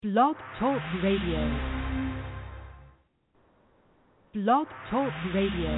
Blog Talk Radio. Blog Talk Radio.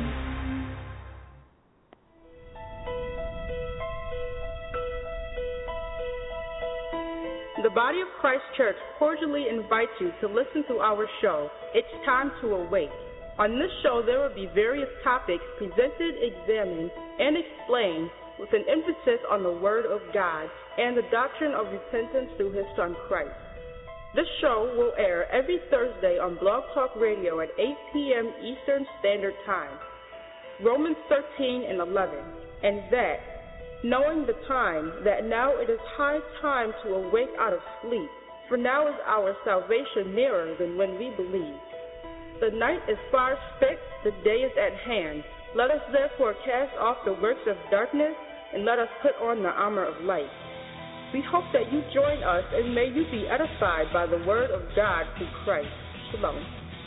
The Body of Christ Church cordially invites you to listen to our show, It's Time to Awake. On this show, there will be various topics presented, examined, and explained with an emphasis on the Word of God and the doctrine of repentance through His Son Christ. This show will air every Thursday on Blog Talk Radio at 8 p.m. Eastern Standard Time. Romans 13 and 11, and that, knowing the time, that now it is high time to awake out of sleep, for now is our salvation nearer than when we believed. The night is far spent, the day is at hand. Let us therefore cast off the works of darkness, and let us put on the armor of light. We hope that you join us, and may you be edified by the word of God through Christ. Shalom.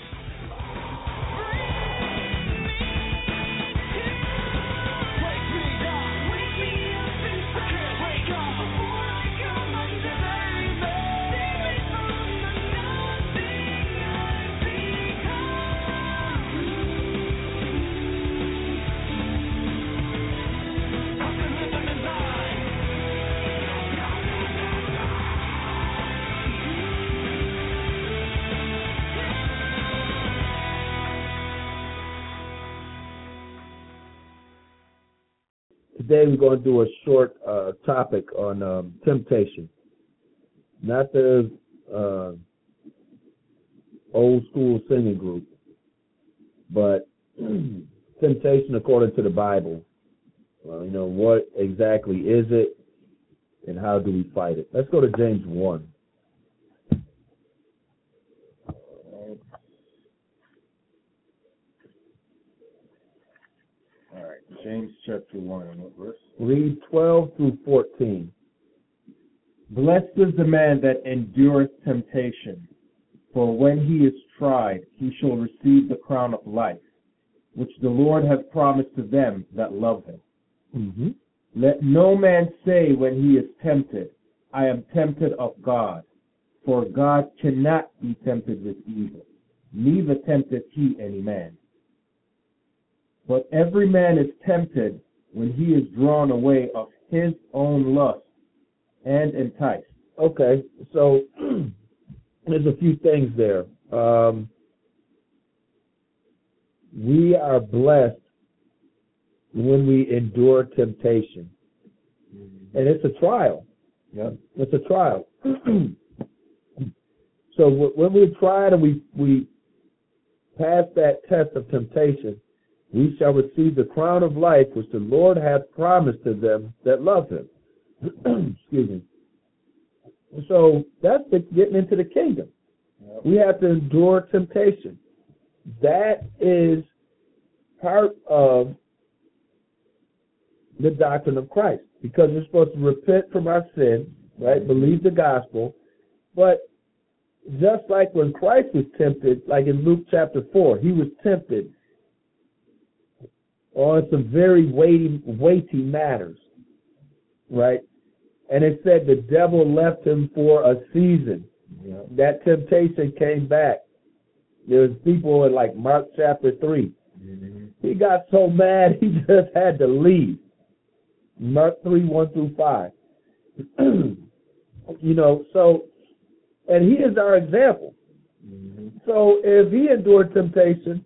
Today we're going to do a short topic on temptation. Not the old school singing group, but temptation according to the Bible. What exactly is it and how do we fight it? Let's go to James 1. James chapter 1, and what verse? Read 12 through 14. Blessed is the man that endureth temptation, for when he is tried, he shall receive the crown of life, which the Lord hath promised to them that love him. Mm-hmm. Let no man say when he is tempted, I am tempted of God, for God cannot be tempted with evil, neither tempteth he any man. But every man is tempted when he is drawn away of his own lust and enticed. Okay, so there's a few things there. We are blessed when we endure temptation. And it's a trial. Yeah. It's a trial. So when we're tried and we pass that test of temptation, we shall receive the crown of life which the Lord hath promised to them that love him. Excuse me. So that's getting into the kingdom. Yep. We have to endure temptation. That is part of the doctrine of Christ, because we're supposed to repent from our sin, right? Believe the gospel. But just like when Christ was tempted, like in Luke chapter 4, he was tempted on some very weighty matters, right? And it said the devil left him for a season. Yeah. That temptation came back. There was people in like Mark chapter 3. Mm-hmm. He got so mad he just had to leave. Mark 3, 1 through 5. So, and he is our example. Mm-hmm. So if he endured temptation,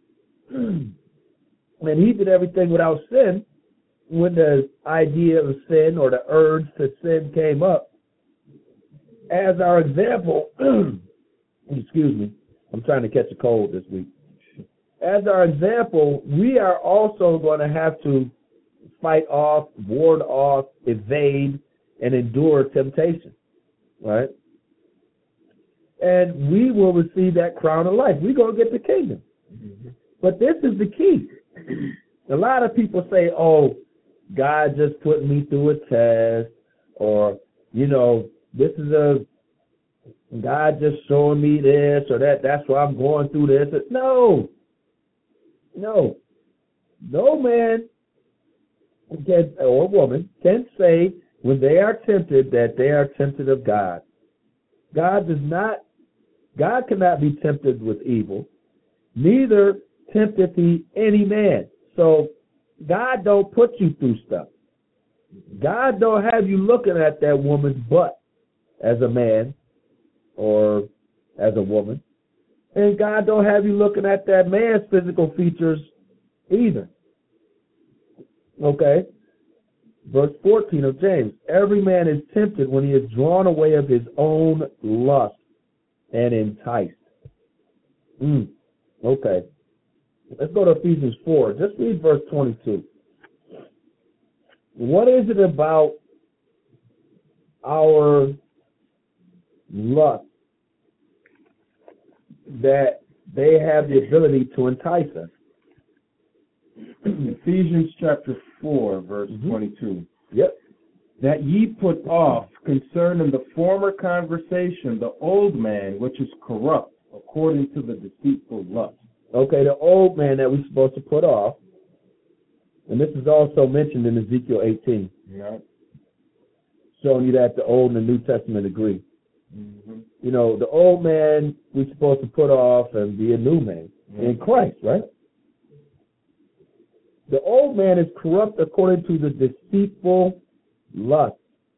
and he did everything without sin, when the idea of sin or the urge to sin came up, as our example, excuse me, I'm trying to catch a cold this week. As our example, we are also going to have to fight off, ward off, evade, and endure temptation, right? And we will receive that crown of life. We're going to get the kingdom. Mm-hmm. But this is the key. A lot of people say, oh, God just put me through a test, or, this is God just showing me this or that. That's why I'm going through this. No man can, or woman can say when they are tempted that they are tempted of God. God cannot be tempted with evil, neither tempteth he any man. So God don't put you through stuff. God don't have you looking at that woman's butt as a man or as a woman. And God don't have you looking at that man's physical features either. Okay? Verse 14 of James, every man is tempted when he is drawn away of his own lust and enticed. Okay. Let's go to Ephesians 4. Just read verse 22. What is it about our lust that they have the ability to entice us? Ephesians chapter 4, verse 22. Yep. That ye put off concerning the former conversation the old man which is corrupt according to the deceitful lust. Okay, the old man that we're supposed to put off. And this is also mentioned in Ezekiel 18. Yeah. Showing you that the Old and the New Testament agree. Mm-hmm. You know, the old man we're supposed to put off and be a new man in Christ, right? The old man is corrupt according to the deceitful lust.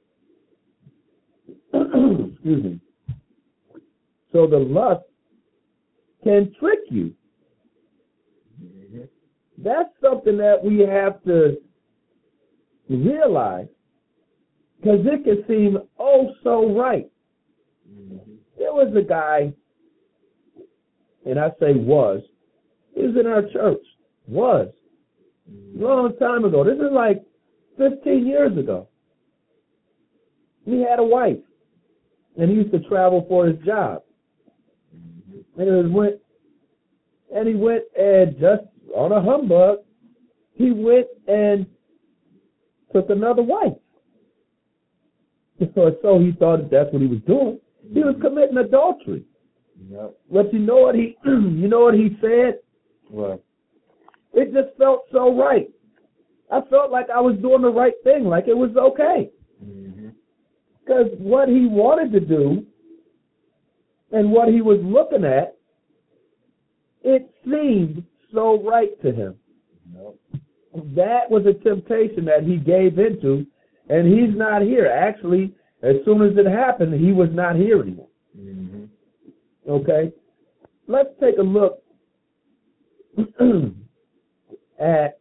Excuse me. So the lust can trick you. Mm-hmm. That's something that we have to realize, because it can seem oh so right. Mm-hmm. There was a guy, and I say was, he was in our church, was, a long time ago. This is like 15 years ago. He had a wife, and he used to travel for his job. And he went and just on a humbug, he went and took another wife. So he thought that's what he was doing. He was committing adultery. Yep. But you know what he said? What? It just felt so right. I felt like I was doing the right thing, like it was okay. Because what he wanted to do and what he was looking at, it seemed so right to him. Nope. That was a temptation that he gave into, and he's not here. Actually, as soon as it happened, he was not here anymore. Mm-hmm. Okay? Let's take a look at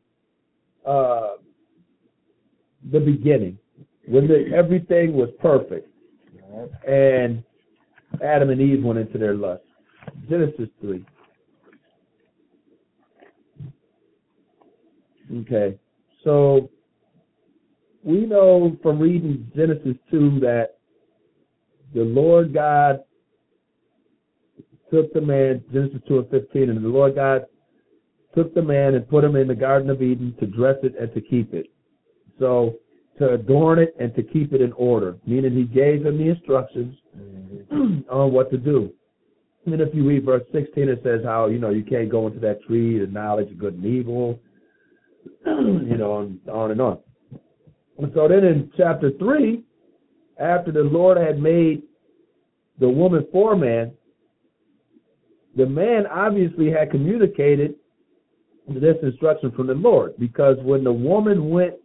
the beginning, when everything was perfect, and Adam and Eve went into their lust. Genesis 3. Okay, so we know from reading Genesis 2 that the Lord God took the man, Genesis 2 and 15, and the Lord God took the man and put him in the Garden of Eden to dress it and to keep it. So, to adorn it and to keep it in order, meaning he gave him the instructions on what to do. And if you read verse 16, it says how, you can't go into that tree, the knowledge of good and evil, and on and on. And so then in chapter 3, after the Lord had made the woman for man, the man obviously had communicated this instruction from the Lord, because when the woman went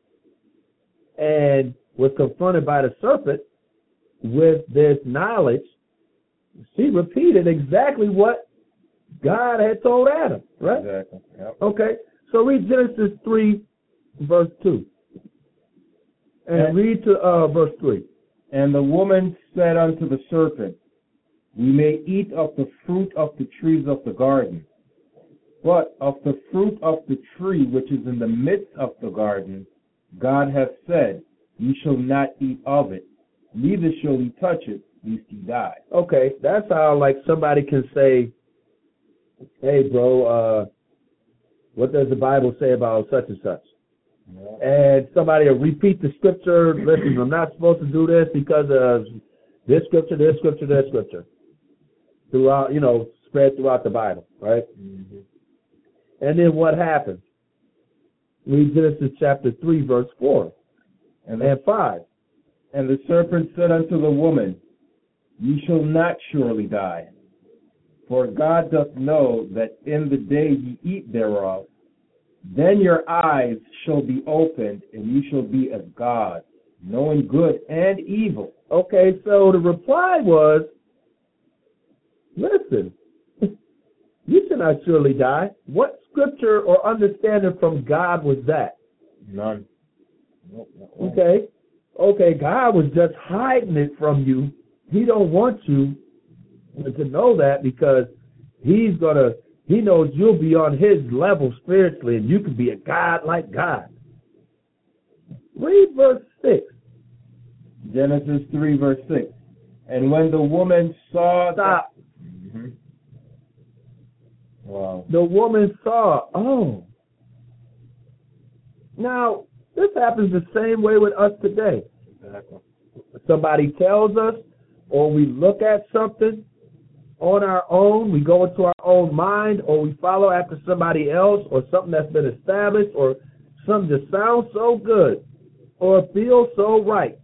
and was confronted by the serpent with this knowledge, she repeated exactly what God had told Adam, right? Exactly. Yep. Okay, so read Genesis 3, verse 2. And read to verse 3. And the woman said unto the serpent, we may eat of the fruit of the trees of the garden, but of the fruit of the tree which is in the midst of the garden, God hath said, ye shall not eat of it, neither shall ye touch it, lest ye die. Okay, that's how like somebody can say, hey bro, what does the Bible say about such and such? Yeah. And somebody will repeat the scripture, listen, I'm not supposed to do this because of this scripture, this scripture, this scripture. Throughout, spread throughout the Bible, right? Mm-hmm. And then what happens? Read Genesis chapter 3, verse 4 and 5. And the serpent said unto the woman, Ye shall not surely die. For God doth know that in the day ye eat thereof, then your eyes shall be opened, and ye shall be as gods, knowing good and evil. Okay, so the reply was, listen, you shall not surely die. What scripture or understanding from God was that? None. Okay, God was just hiding it from you. He don't want you to know that because he knows you'll be on his level spiritually and you can be a God like God. Read verse 6. Genesis 3, verse 6. And when the woman saw... Stop. Mm-hmm. Wow. The woman saw, oh. Now, this happens the same way with us today. Exactly. Somebody tells us, or we look at something on our own, we go into our own mind, or we follow after somebody else, or something that's been established, or something that sounds so good, or feels so right.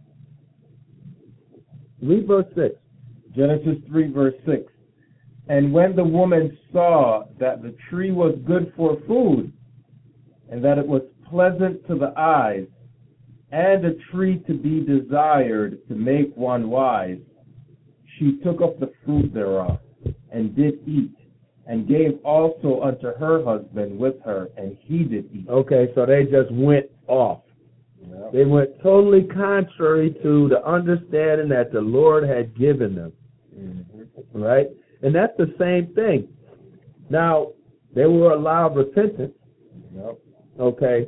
Read verse 6. Genesis 3, verse 6. And when the woman saw that the tree was good for food, and that it was pleasant to the eyes, and a tree to be desired to make one wise, she took of the fruit thereof, and did eat, and gave also unto her husband with her, and he did eat. Okay, so they just went off. Yep. They went totally contrary to the understanding that the Lord had given them. Mm-hmm. Right? And that's the same thing. Now, they were allowed repentance. Yep. Okay.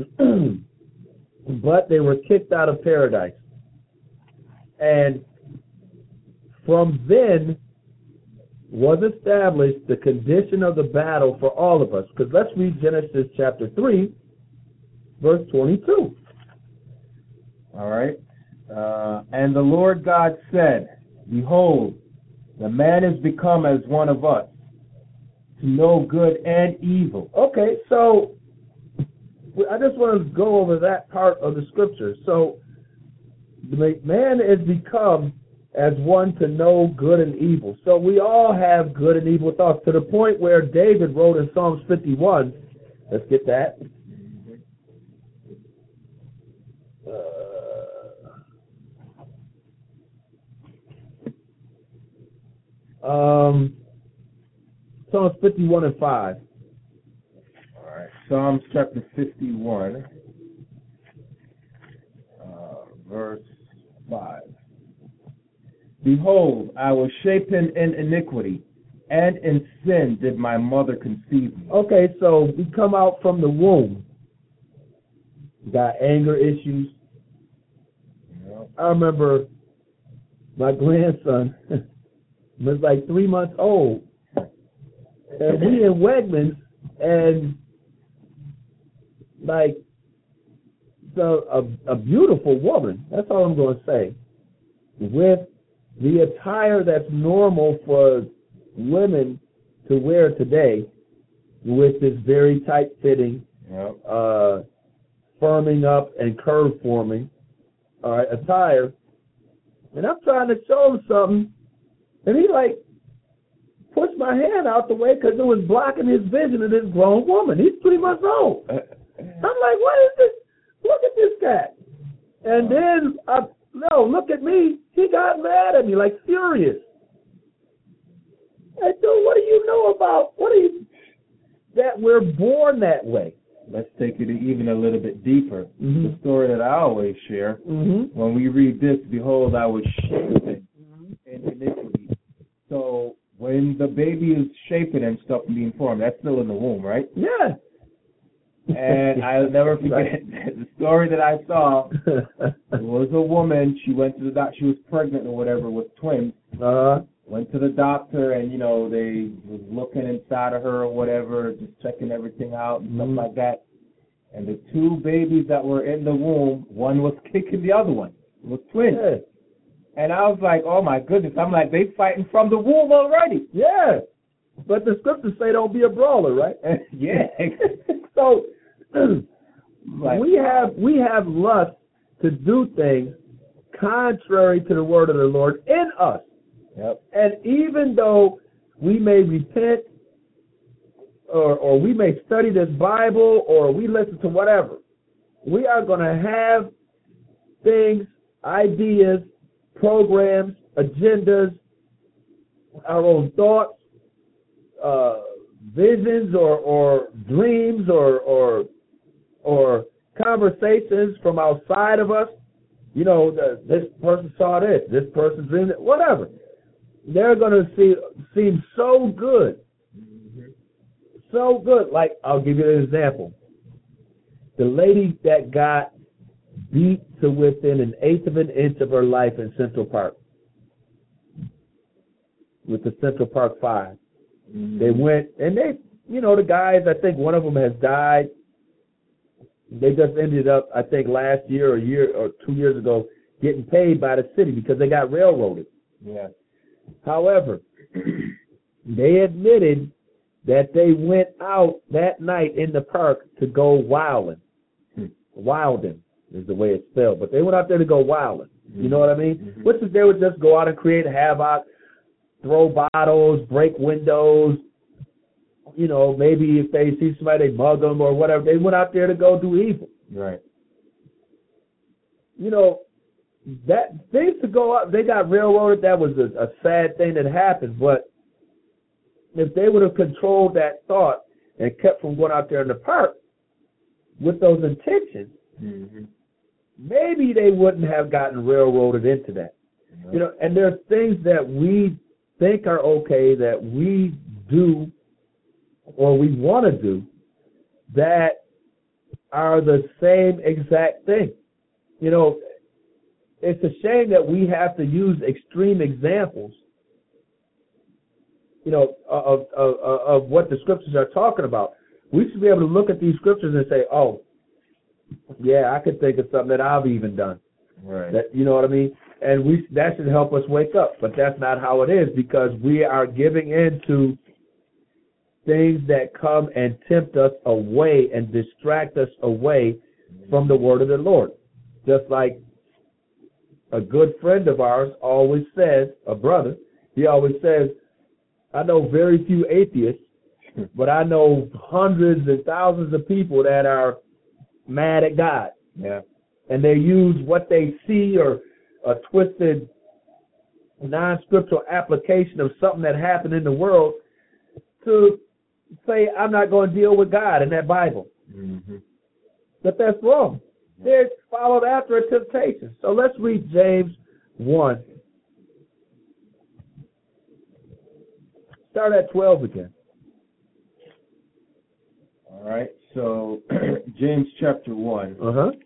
But they were kicked out of paradise. And from then was established the condition of the battle for all of us. Because let's read Genesis chapter 3, verse 22. All right. And the Lord God said, Behold, the man is become as one of us, to know good and evil. Okay, so I just want to go over that part of the scripture. So the man is become as one to know good and evil. So we all have good and evil thoughts, to the point where David wrote in Psalms 51, let's get that. Psalms 51 and 5. All right. Psalms chapter 51, verse 5. Behold, I was shapen in iniquity, and in sin did my mother conceive me. Okay, so we come out from the womb. Got anger issues. Yep. I remember my grandson was like 3 months old, and we in Wegmans, and like a beautiful woman, that's all I'm going to say, with the attire that's normal for women to wear today, with this very tight-fitting, Yep. firming up and curve forming, attire, and I'm trying to show him something, and he like pushed my hand out the way because it was blocking his vision of this grown woman. He's 3 months old. I'm like, what is this? Look at this cat. And then, look at me. He got mad at me, like furious. I said, what do you know about, that we're born that way? Let's take it even a little bit deeper. Mm-hmm. The story that I always share, Mm-hmm. when we read this, behold, I was shapen in iniquity. So when the baby is shapen and stuff and being formed, that's still in the womb, right? Yeah. And I'll never forget the story that I saw. It was a woman. She went to the doctor. She was pregnant or whatever with twins. Went to the doctor, and they was looking inside of her or whatever, just checking everything out and stuff like that. And the two babies that were in the womb, one was kicking the other one. It was twins. Yeah. And I was like, oh my goodness. I'm like, they fighting from the womb already. Yeah. But the scriptures say don't be a brawler, right? Yeah. So Like, we have lust to do things contrary to the word of the Lord in us. Yep. And even though we may repent or we may study this Bible or we listen to whatever, we are going to have things, ideas, programs, agendas, our own thoughts, visions or dreams or conversations from outside of us. You know, this person saw this person dreamed it, whatever. They're going to seem so good. So good. Like, I'll give you an example. The lady that got beat to within an eighth of an inch of her life in Central Park with the Central Park 5. They went, and the guys, I think one of them has died. They just ended up, I think last year or a year or 2 years ago, getting paid by the city because they got railroaded. Yeah. However, they admitted that they went out that night in the park to go wilding. Wilding is the way it's spelled, but they went out there to go wilding. You know what I mean? Which is they would just go out and create havoc, throw bottles, break windows. You know, maybe if they see somebody, they mug them or whatever. They went out there to go do evil. Right. You know, that things to go up, they got railroaded. That was a sad thing that happened. But if they would have controlled that thought and kept from going out there in the park with those intentions, maybe they wouldn't have gotten railroaded into that. Right. You know, and there's things that we think are okay that we do or we want to do that are the same exact thing. You know, it's a shame that we have to use extreme examples, you know, of what the scriptures are talking about. We should be able to look at these scriptures and say, oh, yeah, I could think of something that I've even done. Right. That, you know what I mean? And that should help us wake up. But that's not how it is, because we are giving in to things that come and tempt us away and distract us away from the word of the Lord. Just like a good friend of ours always says, a brother, he always says, I know very few atheists, but I know hundreds and thousands of people that are mad at God. Yeah. And they use what they see or a twisted non-scriptural application of something that happened in the world to say, I'm not going to deal with God in that Bible. But that's wrong. They're followed after a temptation. So let's read James 1. Start at 12 again. All right. So James chapter 1,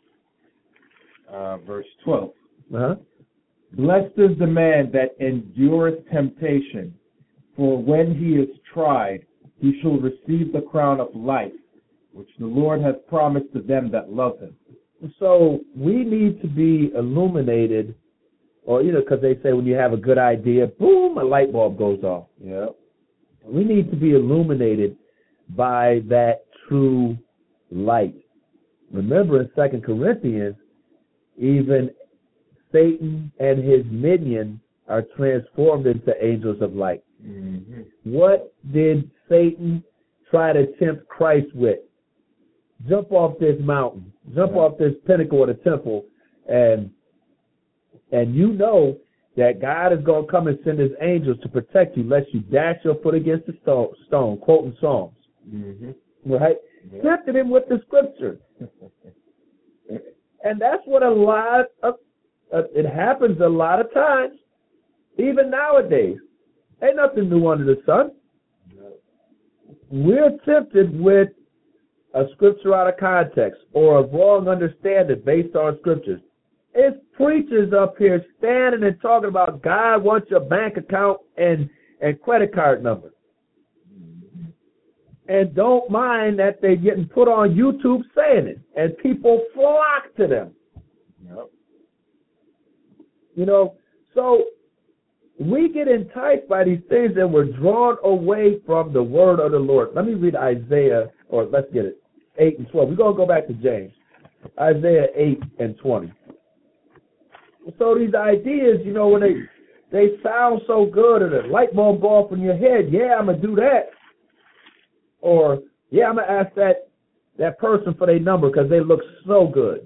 verse 12. Blessed is the man that endureth temptation, for when he is tried, he shall receive the crown of life, which the Lord hath promised to them that love him. So we need to be illuminated, or, you know, because they say when you have a good idea, boom, a light bulb goes off. Yeah. We need to be illuminated by that true light. Remember in 2 Corinthians, even Satan and his minions are transformed into angels of light. What did Satan try to tempt Christ with? Jump off this mountain, jump off this pinnacle of the temple, and you know that God is going to come and send his angels to protect you, lest you dash your foot against the stone, quoting Psalms. Right? Yeah. Tempted him with the scripture. And that's what a lot of, it happens a lot of times, even nowadays. Ain't nothing new under the sun. We're tempted with a scripture out of context or a wrong understanding based on scriptures. It's preachers up here standing and talking about God wants your bank account and credit card number. And don't mind that they're getting put on YouTube saying it, and people flock to them. You know, so we get enticed by these things and we're drawn away from the word of the Lord. Let me read Isaiah, or let's get it, 8 and 12. We're going to go back to James. Isaiah 8 and 20. So these ideas, you know, when they sound so good, or the light bulb go off in your head. Yeah, I'm going to do that. Or, yeah, I'm going to ask that person for their number because they look so good.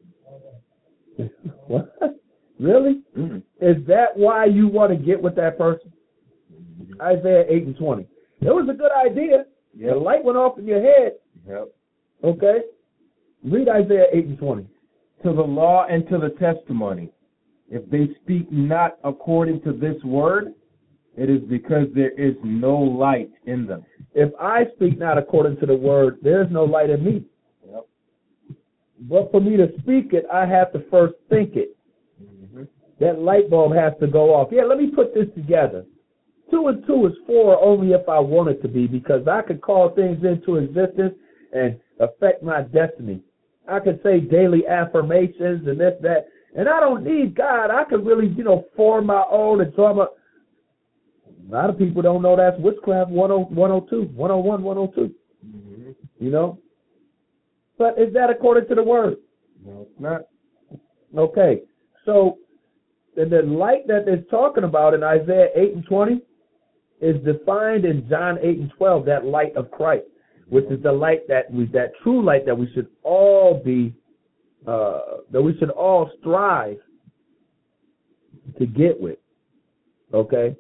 What? Really? Mm-hmm. Is that why you want to get with that person? Mm-hmm. Isaiah 8:20. It was a good idea. Yep. The light went off in your head. Yep. Okay? Read Isaiah 8:20. To the law and to the testimony, if they speak not according to this word, it is because there is no light in them. If I speak not according to the word, there is no light in me. Yep. But for me to speak it, I have to first think it. Mm-hmm. That light bulb has to go off. Yeah, let me put this together. 2 and 2 is 4 only if I want it to be, because I could call things into existence and affect my destiny. I could say daily affirmations and this, that, and I don't need God. I could really, form my own and draw my. A lot of people don't know that's witchcraft 101, 102. Mm-hmm. But is that according to the word? No, it's not. Okay, so the light that it's talking about in Isaiah 8:20 is defined in John 8:12, that light of Christ, which is the light that true light that we should all be, that we should all strive to get with. Okay.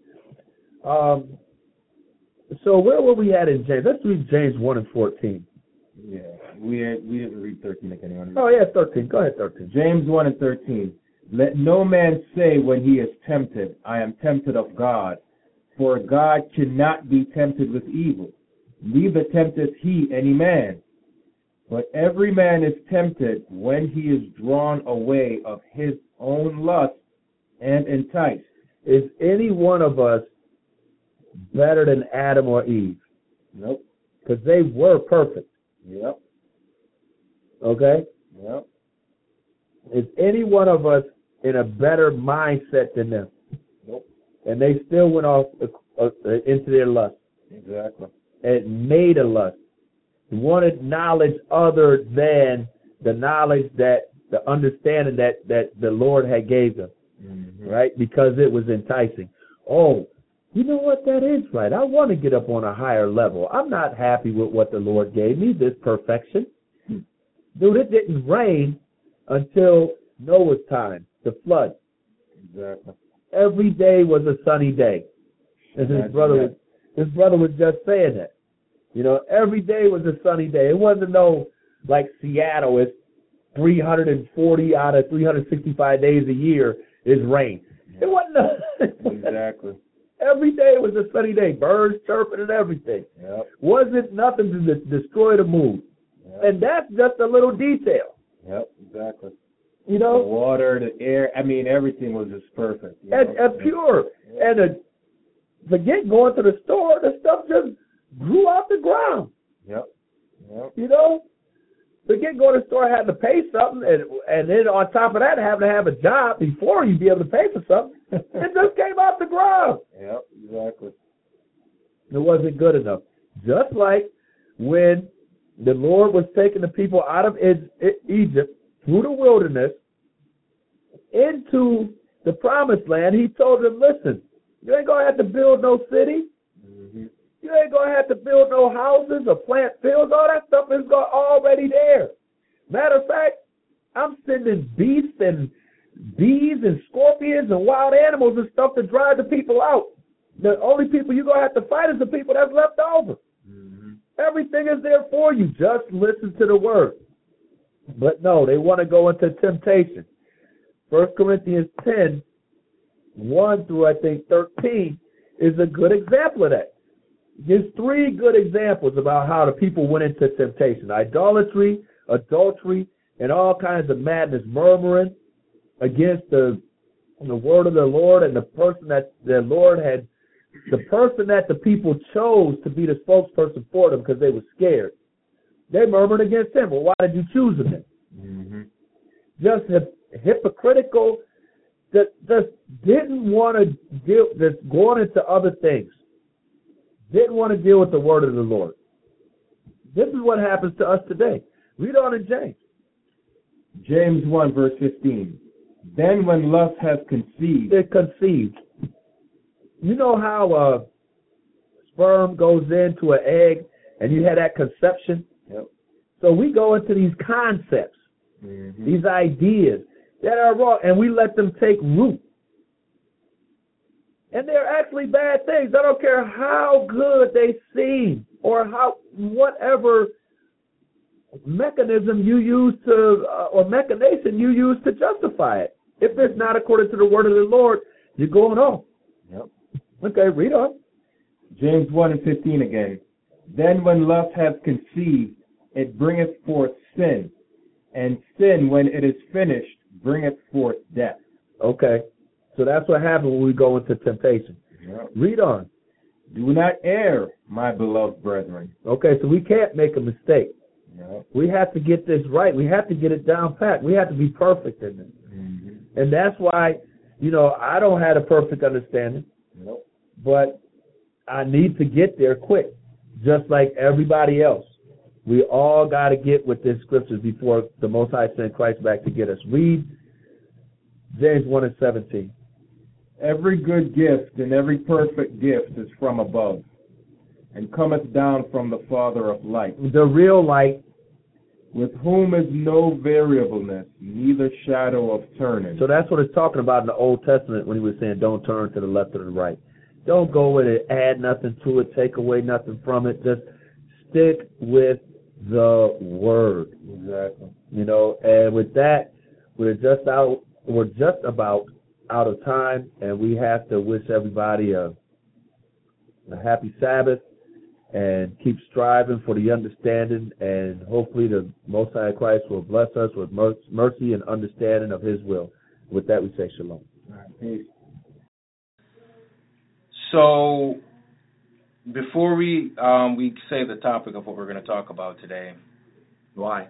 So where were we at in James? Let's read James 1:14. Yeah, we didn't read 13 again. Oh yeah, 13. Go ahead, 13. James 1:13. Let no man say when he is tempted, I am tempted of God, for God cannot be tempted with evil, neither tempteth he any man. But every man is tempted when he is drawn away of his own lust and enticed. Is any one of us better than Adam or Eve? Nope. Because they were perfect. Yep. Okay? Yep. Is any one of us in a better mindset than them? Nope. And they still went off into their lust. Exactly. And made a lust. Wanted knowledge other than the knowledge that, the understanding that the Lord had gave them. Mm-hmm. Right? Because it was enticing. Oh, you know what? That is right. I want to get up on a higher level. I'm not happy with what the Lord gave me, this perfection. Dude, it didn't rain until Noah's time, the flood. Exactly. Every day was a sunny day. And his brother was just saying that. Every day was a sunny day. It wasn't like Seattle, it's 340 out of 365 days a year is rain. It wasn't. Exactly. Every day was a sunny day, birds chirping and everything. Yep. Wasn't nothing to destroy the mood. Yep. And that's just a little detail. Yep, exactly. The water, the air, everything was just perfect. And pure. Yep. And forget going to the store, the stuff just grew off the ground. Yep. Forget going to the store, having to pay something, and then on top of that, having to have a job before you be able to pay for something. It just came off the ground. Yep, exactly. It wasn't good enough. Just like when the Lord was taking the people out of Egypt through the wilderness into the promised land, he told them, listen, you ain't going to have to build no city. Mm-hmm. You ain't going to have to build no houses or plant fields. All that stuff is already there. Matter of fact, I'm sending beasts and bees and scorpions and wild animals and stuff to drive the people out. The only people you're going to have to fight is the people that's left over. Mm-hmm. Everything is there for you. Just listen to the word. But no, they want to go into temptation. 1 Corinthians 10, 1 through I think 13 is a good example of that. There's 3 good examples about how the people went into temptation. Idolatry, adultery, and all kinds of madness, murmuring against the word of the Lord and the person that the Lord had, the person that the people chose to be the spokesperson for them because they were scared. They murmured against him. Well, why did you choose him then? Mm-hmm. Just hypocritical, just didn't want to deal, just going into other things. Didn't want to deal with the word of the Lord. This is what happens to us today. Read on in James. James 1, verse 15. Then when lust has conceived. It conceived. You know how sperm goes into an egg and you had that conception? Yep. So we go into these concepts, these ideas that are wrong, and we let them take root. And they're actually bad things. I don't care how good they seem or how whatever mechanism you use to or machination you use to justify it. If it's not according to the word of the Lord, you're going on. Yep. Okay, read on. James 1:15 again. Then when lust hath conceived, it bringeth forth sin, and sin, when it is finished, bringeth forth death. Okay, so that's what happens when we go into temptation. Yep. Read on. Do not err, my beloved brethren. Okay, so we can't make a mistake. Yep. We have to get this right. We have to get it down pat. We have to be perfect in it. And that's why, I don't have a perfect understanding, Nope. but I need to get there quick, just like everybody else. We all got to get with this scriptures before the Most High sent Christ back to get us. Read James 1:17. Every good gift and every perfect gift is from above, and cometh down from the Father of light, The real light. with whom is no variableness, neither shadow of turning. So that's what it's talking about in the Old Testament when he was saying don't turn to the left or the right. Don't go with it, add nothing to it, take away nothing from it. Just stick with the word. Exactly. And with that, we're just about out of time, and we have to wish everybody a happy Sabbath and keep striving for the understanding, and hopefully the Most High Christ will bless us with mercy and understanding of his will. With that, we say shalom. All right, peace. So, before we say the topic of what we're going to talk about today. Why?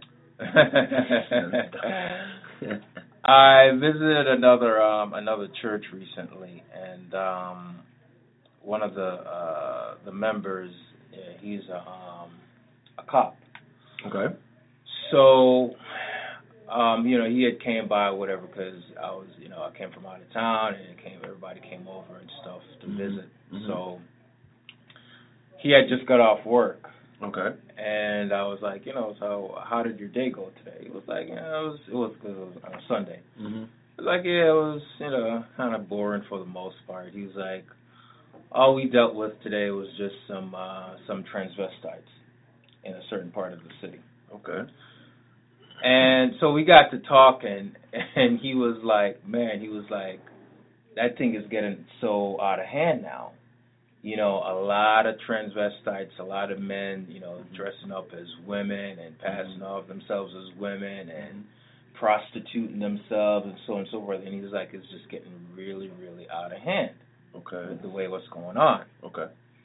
I visited another church recently, and one of the members, he's a cop. Okay. So, he had came by, whatever, because I came from out of town, and everybody came over and stuff to visit. Mm-hmm. So, he had just got off work. Okay. And I was like, so how did your day go today? He was like, it was on a Sunday. Mm-hmm. I was like, it was, kind of boring for the most part. He was like, all we dealt with today was just some transvestites in a certain part of the city. Okay. And so we got to talking, and he was like, that thing is getting so out of hand now. A lot of transvestites, a lot of men, dressing up as women and passing off themselves as women and prostituting themselves and so on and so forth. And he was like, it's just getting really, really out of hand. Okay. With the way what's going on. Okay.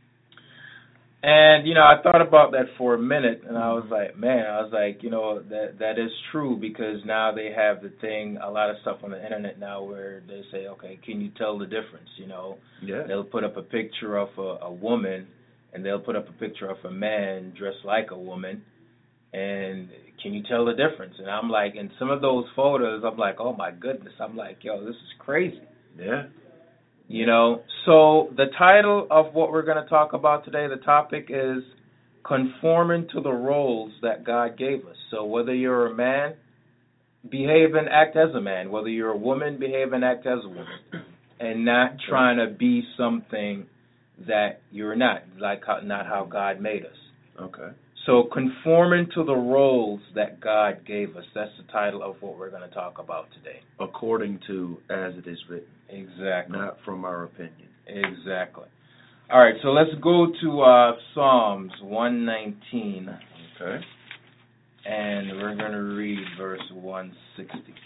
And, I thought about that for a minute, and I was like, that is true, because now they have the thing, a lot of stuff on the internet now where they say, okay, can you tell the difference, Yeah. They'll put up a picture of a woman, and they'll put up a picture of a man dressed like a woman, and can you tell the difference? And I'm like, in some of those photos, I'm like, oh my goodness, I'm like, yo, this is crazy. Yeah. So the title of what we're going to talk about today, the topic is conforming to the roles that God gave us. So whether you're a man, behave and act as a man. Whether you're a woman, behave and act as a woman. And not trying to be something that you're not, not how God made us. Okay. So conforming to the roles that God gave us. That's the title of what we're going to talk about today. According to as it is written. Exactly. Not from our opinion. Exactly. All right, so let's go to Psalms 119. Okay. And we're going to read verse 160.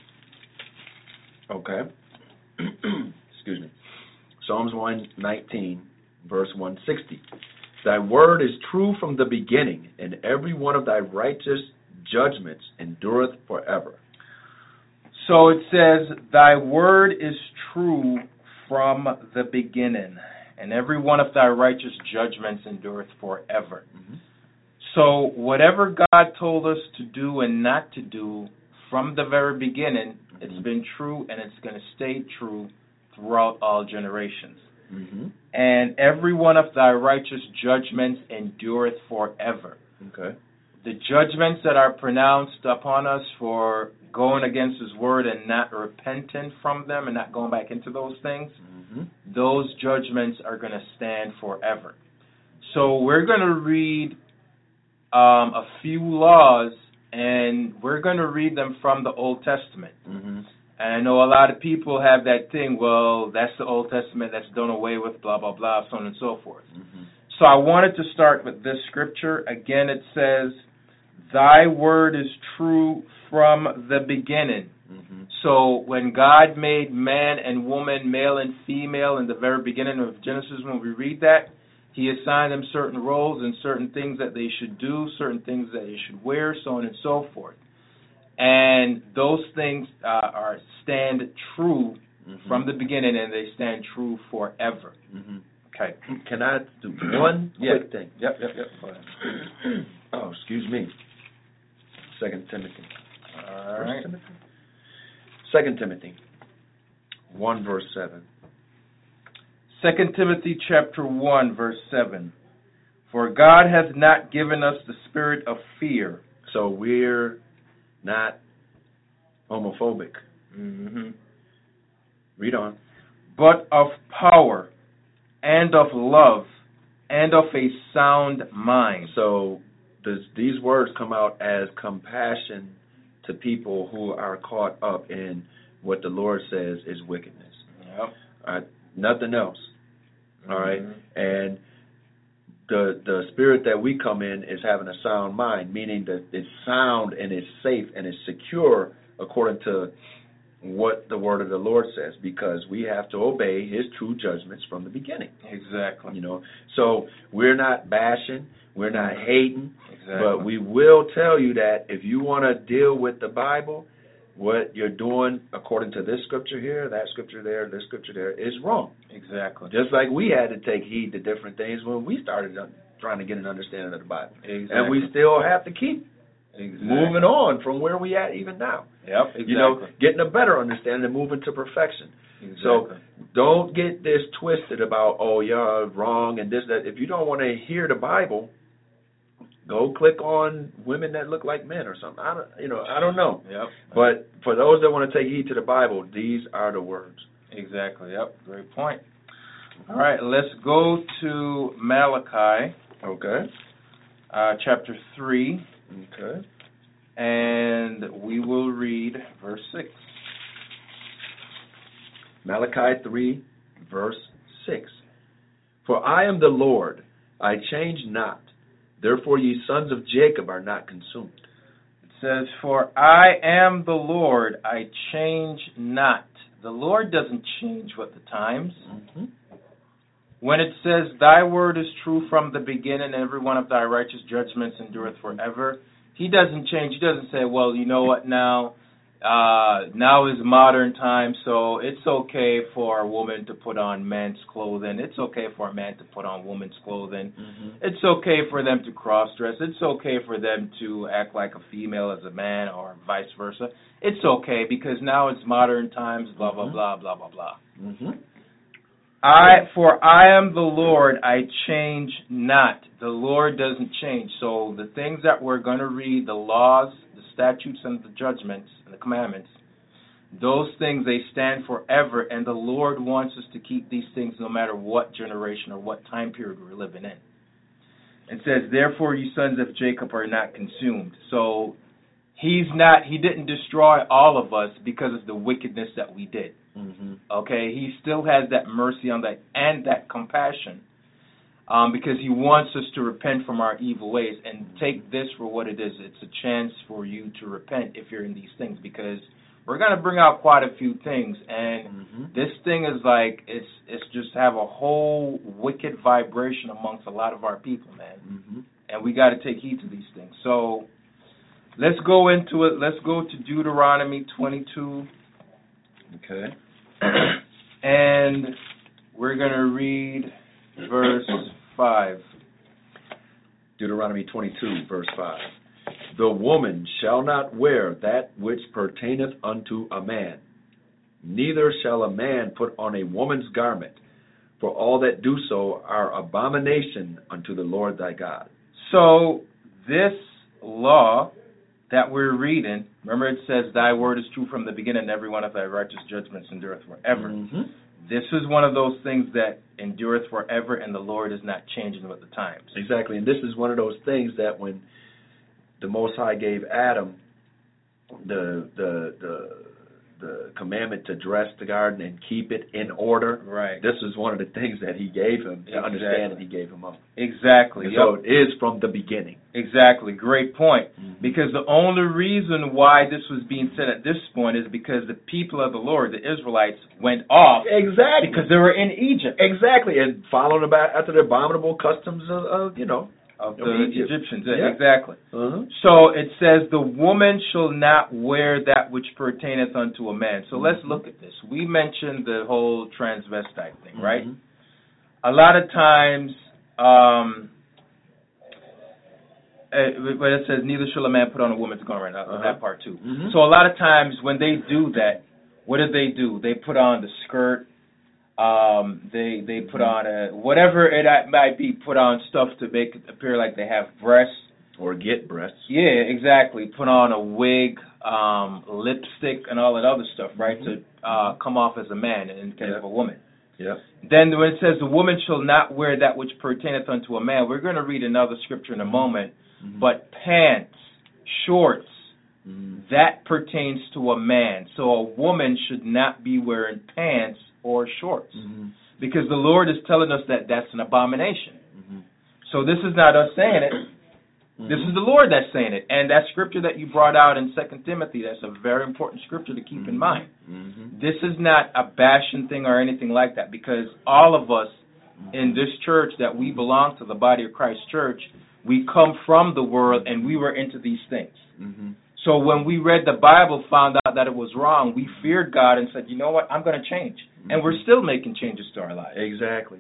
Okay. Excuse me. Psalms 119, verse 160. Thy word is true from the beginning, and every one of thy righteous judgments endureth forever. So it says, thy word is true from the beginning, and every one of thy righteous judgments endureth forever. Mm-hmm. So whatever God told us to do and not to do from the very beginning, it's been true, and it's going to stay true throughout all generations. Mm-hmm. And every one of thy righteous judgments endureth forever. Okay. The judgments that are pronounced upon us for going against His word and not repenting from them and not going back into those things, Mm-hmm. those judgments are going to stand forever. So we're going to read a few laws, and we're going to read them from the Old Testament. Mm-hmm. And I know a lot of people have that thing, well, that's the Old Testament, that's done away with, blah, blah, blah, so on and so forth. Mm-hmm. So I wanted to start with this scripture. Again, it says, thy word is true from the beginning. Mm-hmm. So when God made man and woman, male and female, in the very beginning of Genesis, when we read that, He assigned them certain roles and certain things that they should do, certain things that they should wear, so on and so forth. And those things stand true Mm-hmm. from the beginning, and they stand true forever. Mm-hmm. Okay. Can I do one quick thing? Yep. Go ahead. Oh, excuse me. 2 Timothy. All right. 2 Timothy 1 verse 7. 2 Timothy chapter 1, verse 7. For God hath not given us the spirit of fear. So we're not homophobic. Mm-hmm. Read on. But of power, and of love, and of a sound mind. So these words come out as compassion to people who are caught up in what the Lord says is wickedness. Yep. All right? Nothing else. All right? Mhm. And the spirit that we come in is having a sound mind, meaning that it's sound and it's safe and it's secure according to what the word of the Lord says, because we have to obey His true judgments from the beginning. Exactly. You know, so we're not bashing, we're not hating, Exactly. but we will tell you that if you want to deal with the Bible, what you're doing according to this scripture here, that scripture there, this scripture there is wrong. Exactly. Just like we had to take heed to different things when we started trying to get an understanding of the Bible. Exactly. And we still have to keep exactly. moving on from where we at even now. Yep. Exactly. You know, getting a better understanding and moving to perfection. Exactly. So don't get this twisted about, oh, you're wrong and this, that. If you don't want to hear the Bible, go click on women that look like men or something. I don't know. Yep. But for those that want to take heed to the Bible, these are the words. Exactly. Yep. Great point. All right. Let's go to Malachi. Okay. Chapter 3. Okay. And we will read verse 6. Malachi 3, verse 6. For I am the Lord, I change not. Therefore ye sons of Jacob are not consumed. It says, for I am the Lord, I change not. The Lord doesn't change with the times. Mm-hmm. When it says, thy word is true from the beginning, and every one of thy righteous judgments endureth forever, He doesn't change. He doesn't say, well, you know what, now is modern time, so it's okay for a woman to put on men's clothing. It's okay for a man to put on woman's clothing. Mm-hmm. It's okay for them to cross-dress. It's okay for them to act like a female as a man or vice versa. It's okay because now it's modern times, blah, blah, blah, blah, blah, blah. Mm-hmm. For I am the Lord, I change not. The Lord doesn't change. So the things that we're going to read, the laws, the statutes, and the judgments, and the commandments, those things, they stand forever, and the Lord wants us to keep these things no matter what generation or what time period we're living in. It says, therefore you sons of Jacob are not consumed. So He didn't destroy all of us because of the wickedness that we did. Mm-hmm. Okay, He still has that mercy on that and that compassion, because He wants us to repent from our evil ways and take this for what it is. It's a chance for you to repent if you're in these things, because we're going to bring out quite a few things, and this thing is like it's just have a whole wicked vibration amongst a lot of our people, man, and we got to take heed to these things. So let's go into it. Let's go to Deuteronomy 22. Okay. And we're going to read verse 5. Deuteronomy 22, verse 5. The woman shall not wear that which pertaineth unto a man, neither shall a man put on a woman's garment, for all that do so are abomination unto the Lord thy God. So this law that we're reading, remember it says, thy word is true from the beginning, and every one of thy righteous judgments endureth forever. Mm-hmm. This is one of those things that endureth forever, and the Lord is not changing with the times. Exactly, and this is one of those things that when the Most High gave Adam the commandment to dress the garden and keep it in order, right? This is one of the things that he gave him to understand, and he gave him up. Exactly. And so it is from the beginning. Exactly. Great point. Mm-hmm. Because the only reason why this was being said at this point is because the people of the Lord, the Israelites, went off. Exactly. Because they were in Egypt. Exactly, and following about after the abominable customs of the Egyptians. Yeah. Exactly. Uh-huh. So it says, the woman shall not wear that which pertaineth unto a man. So let's look at this. We mentioned the whole transvestite thing, right? A lot of times, where it says, neither shall a man put on a woman's garment, that part too. Mm-hmm. So a lot of times when they do that, what do? They put on the skirt. They put on whatever it might be, put on stuff to make it appear like they have breasts. Or get breasts. Yeah, exactly. Put on a wig, lipstick, and all that other stuff, right, to come off as a man instead of a woman. Yeah. Then when it says the woman shall not wear that which pertaineth unto a man, we're going to read another scripture in a moment, but pants, shorts, that pertains to a man. So a woman should not be wearing pants or shorts, because the Lord is telling us that that's an abomination. So this is not us saying it. This is the Lord that's saying it. And that scripture that you brought out in 2 Timothy, that's a very important scripture to keep in mind. This is not a bashing thing or anything like that, because all of us in this church that we belong to, the body of Christ Church, we come from the world and we were into these things. So when we read the Bible, found out that it was wrong, we feared God and said, you know what, I'm going to change. And we're still making changes to our lives. Exactly.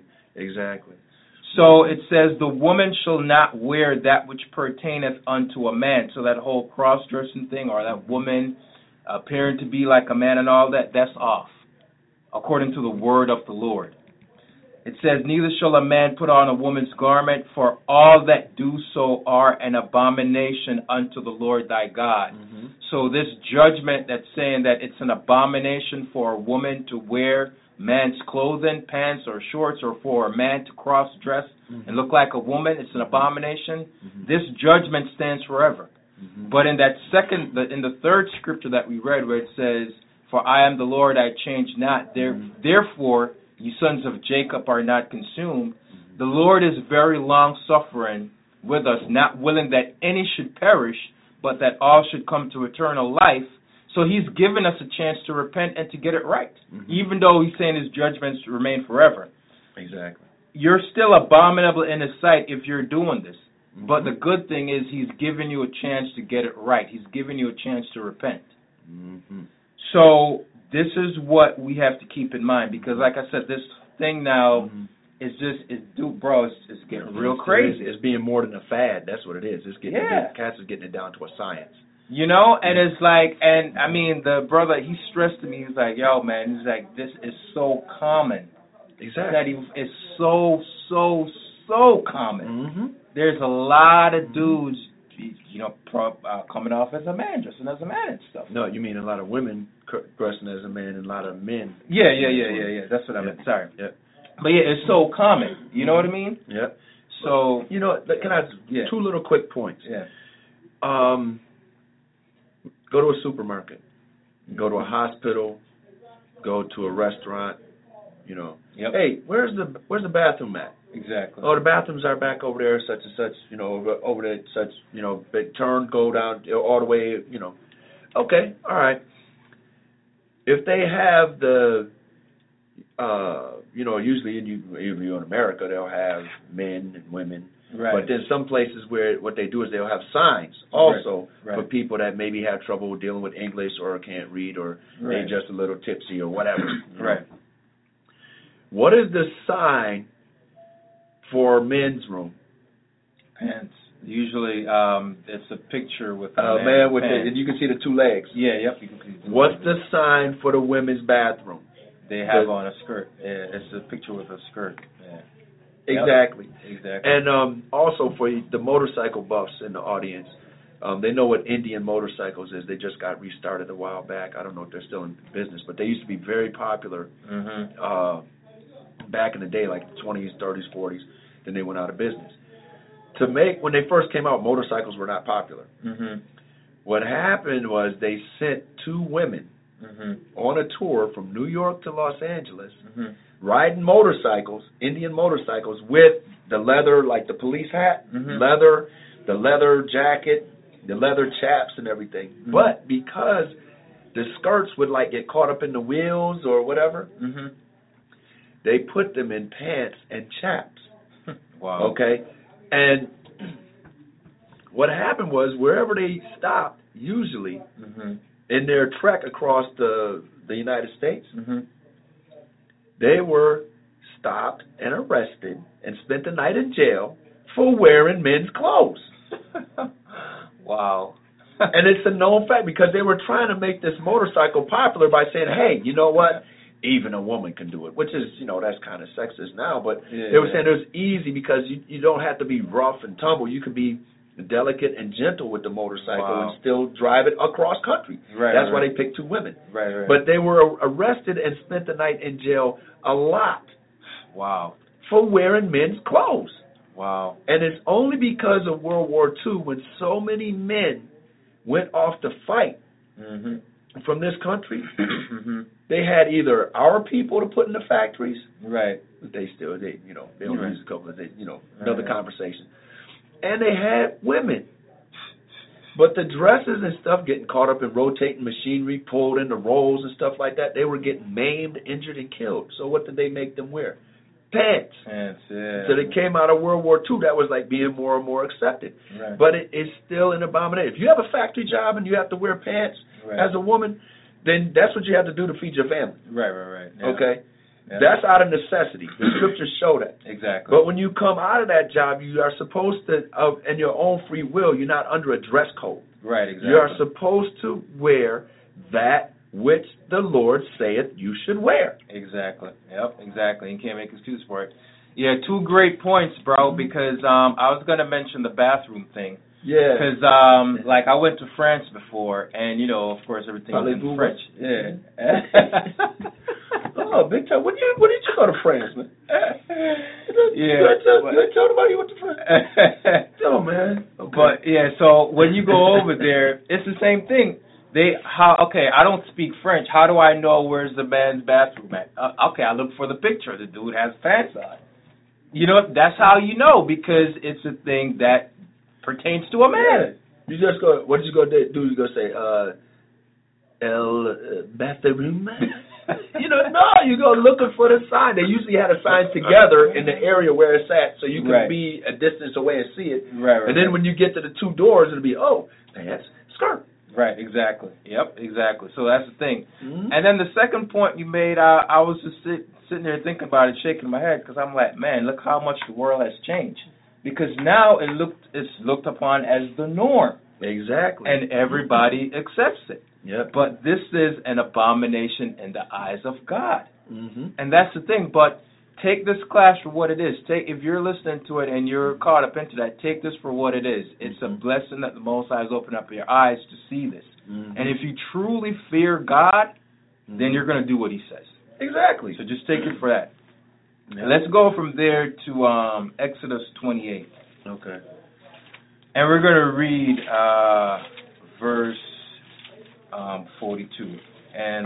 So it says, the woman shall not wear that which pertaineth unto a man. So that whole cross-dressing thing, or that woman appearing to be like a man and all that, that's off, according to the word of the Lord. It says, neither shall a man put on a woman's garment, for all that do so are an abomination unto the Lord thy God. So this judgment that's saying that it's an abomination for a woman to wear man's clothing, pants or shorts, or for a man to cross-dress and look like a woman, it's an abomination. This judgment stands forever. But in the third scripture that we read, where it says, for I am the Lord, I change not, therefore you sons of Jacob are not consumed. The Lord is very long-suffering with us, not willing that any should perish, but that all should come to eternal life. So he's given us a chance to repent and to get it right, even though he's saying his judgments remain forever. Exactly. You're still abominable in his sight if you're doing this. But the good thing is he's given you a chance to get it right. He's given you a chance to repent. So this is what we have to keep in mind, because like I said, this thing now is it's getting real crazy. It's being more than a fad. That's what it is. It's getting cats is getting it down to a science. You know, and it's like, and I mean, the brother, he stressed to me, he's like, yo, man, he's like, this is so common. Exactly. It's so common. There's a lot of dudes, you know, coming off as a man, dressing as a man and stuff. No, you mean a lot of women dressing as a man and a lot of men. Yeah. That's what I meant. Sorry. Yeah. But yeah, it's so common. You know what I mean? Yeah. So, you know, can I two little quick points? Yeah. Go to a supermarket, go to a hospital, go to a restaurant, you know. Hey, where's the bathroom at? Exactly. Oh, the bathrooms are back over there, such and such, you know, over there, such, you know, big turn, go down all the way, you know. Okay, all right. If they have the, you know, usually in America, they'll have men and women. Right. But there's some places where what they do is they'll have signs also for people that maybe have trouble dealing with English or can't read or they're just a little tipsy or whatever. Right. What is the sign for men's room? Pants. Usually it's a picture with a man with and you can see the two legs. Yeah, yep. You can see What's the sign for the women's bathroom? They have on a skirt. Yeah, it's a picture with a skirt. Yeah. Exactly. Yep. Exactly. And also for the motorcycle buffs in the audience, they know what Indian Motorcycles is. They just got restarted a while back. I don't know if they're still in business, but they used to be very popular back in the day, like the 20s, 30s, 40s. Then they went out of business. When they first came out, motorcycles were not popular. What happened was they sent 2 women on a tour from New York to Los Angeles, riding motorcycles, Indian motorcycles, with the leather, like the police hat, leather, the leather jacket, the leather chaps and everything. But because the skirts would like get caught up in the wheels or whatever, they put them in pants and chaps. Wow. Okay? And what happened was wherever they stopped, usually in their trek across the United States, they were stopped and arrested and spent the night in jail for wearing men's clothes. Wow. And it's a known fact because they were trying to make this motorcycle popular by saying, hey, you know what? Even a woman can do it, which is, that's kind of sexist now, but they were saying it was easy because you don't have to be rough and tumble. You can be delicate and gentle with the motorcycle and still drive it across country. That's why they picked 2 women. But they were arrested and spent the night in jail a lot. Wow. For wearing men's clothes. Wow. And it's only because of World War II when so many men went off to fight from this country. They had either our people to put in the factories. They still, they don't use a couple of days, another conversation. And they had women. But the dresses and stuff getting caught up in rotating machinery, pulled into rolls and stuff like that, they were getting maimed, injured, and killed. So what did they make them wear? Pants. So they came out of World War II. That was like being more and more accepted. But it's still an abomination. If you have a factory job and you have to wear pants as a woman, then that's what you have to do to feed your family. Okay? That's out of necessity. The scriptures show that. Exactly. But when you come out of that job, you are supposed to, in your own free will, you're not under a dress code. Exactly. You are supposed to wear that which the Lord saith you should wear. Exactly. Yep, exactly. You can't make an excuse for it. Yeah, 2 great points, bro, because I was going to mention the bathroom thing. Yeah. Because, I went to France before, and, of course, everything was in French. Oh, big time. When did you go to France, man? You tell nobody you went to France. No, man. Okay. But, so when you go over there, it's the same thing. I don't speak French. How do I know where's the man's bathroom at? I look for the picture. The dude has pants on. That's how you know, because it's a thing that pertains to a man. You just go, what did you go do? You go say, bathroom? No, you go looking for the sign. They usually had the signs together in the area where it's at, so you can be a distance away and see it. And then when you get to the 2 doors, it'll be, pants, skirt. Exactly. Yep, exactly. So that's the thing. And then the second point you made, I was just sitting there thinking about it, shaking my head, because I'm like, man, look how much the world has changed. Because now it's looked upon as the norm. Exactly. And everybody accepts it. Yep. But this is an abomination in the eyes of God. And that's the thing. But take this class for what it is. If you're listening to it and you're caught up into that, take this for what it is. It's a blessing that the Most High has opened up your eyes to see this. And if you truly fear God, then you're going to do what He says. Exactly. So just take it for that. And let's go from there to Exodus 28. Okay. And we're going to read verse 42. And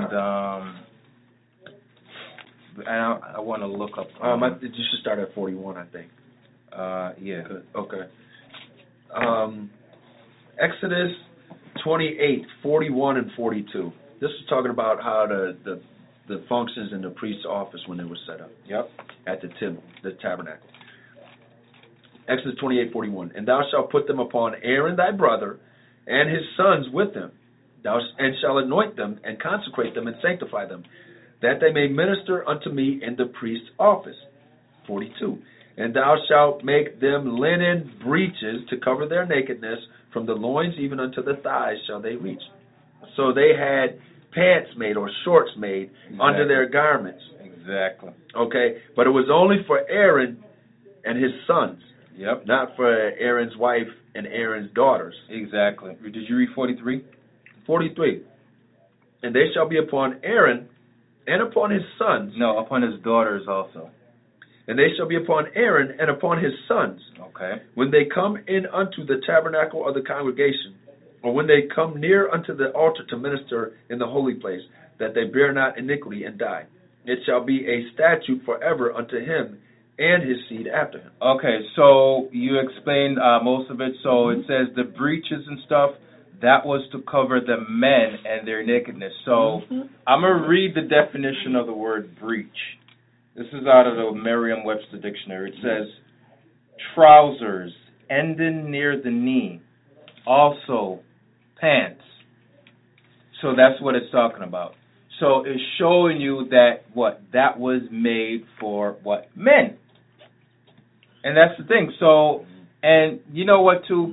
I want to look up. You should start at 41, I think. Yeah. Good. Okay. Exodus 28, 41 and 42. This is talking about how the functions in the priest's office when they were set up. Yep. At the tabernacle. Exodus 28, 41. And thou shalt put them upon Aaron thy brother and his sons with him. And shalt anoint them and consecrate them and sanctify them, that they may minister unto me in the priest's office. 42. And thou shalt make them linen breeches to cover their nakedness, from the loins even unto the thighs shall they reach. So they had pants made or shorts made under their garments. Exactly. Okay? But it was only for Aaron and his sons. Yep. Not for Aaron's wife and Aaron's daughters. Exactly. Did you read 43? 43. And they shall be upon Aaron and upon his sons. No, upon his daughters also. And they shall be upon Aaron and upon his sons. Okay. When they come in unto the tabernacle of the congregation, or when they come near unto the altar to minister in the holy place, that they bear not iniquity and die. It shall be a statute forever unto him and his seed after him. Okay, so you explained most of it. So it says the breaches and stuff, that was to cover the men and their nakedness. So I'm going to read the definition of the word breach. This is out of the Merriam-Webster dictionary. It says, trousers ending near the knee, also pants. So that's what it's talking about. So it's showing you that that was made for men. And that's the thing. So, and you know what too?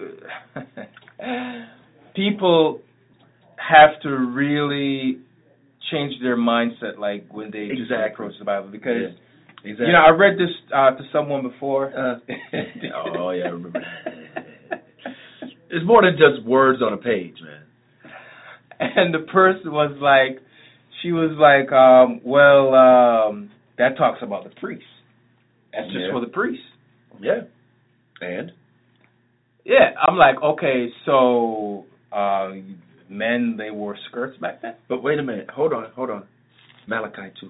People have to really change their mindset, like when they just approach the Bible, because you know, I read this to someone before. Oh yeah, I remember that. It's more than just words on a page, man. And the person was like, she was like, that talks about the priest. That's just for the priest. Yeah. And? Yeah, I'm like, okay, so men, they wore skirts back then? But wait a minute. Hold on. Malachi 2.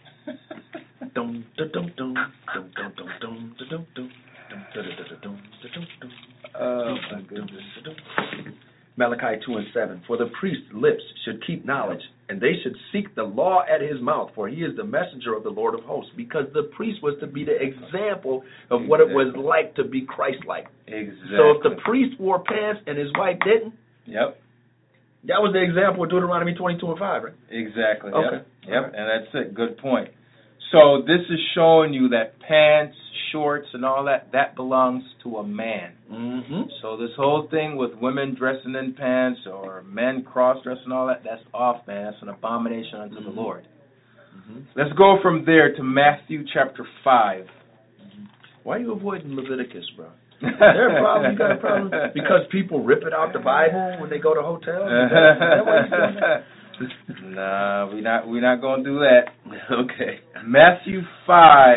Oh, my goodness. Malachi 2:7. For the priest's lips should keep knowledge, and they should seek the law at his mouth, for he is the messenger of the Lord of hosts. Because the priest was to be the example of what it was like to be Christ-like. Exactly. So if the priest wore pants and his wife didn't, that was the example of Deuteronomy 22:5, right? Exactly. Okay. Yep. And that's it. Good point. So this is showing you that pants, shorts, and all that belongs to a man. Mm-hmm. So this whole thing with women dressing in pants or men cross-dressing and all that's off, man. That's an abomination unto the Lord. Mm-hmm. Let's go from there to Matthew chapter 5. Mm-hmm. Why are you avoiding Leviticus, bro? There a problem? You got a problem? Because people rip it out the Bible when they go to hotels? Is that why you're doing that? Nah, we're not going to do that. Okay. Matthew 5,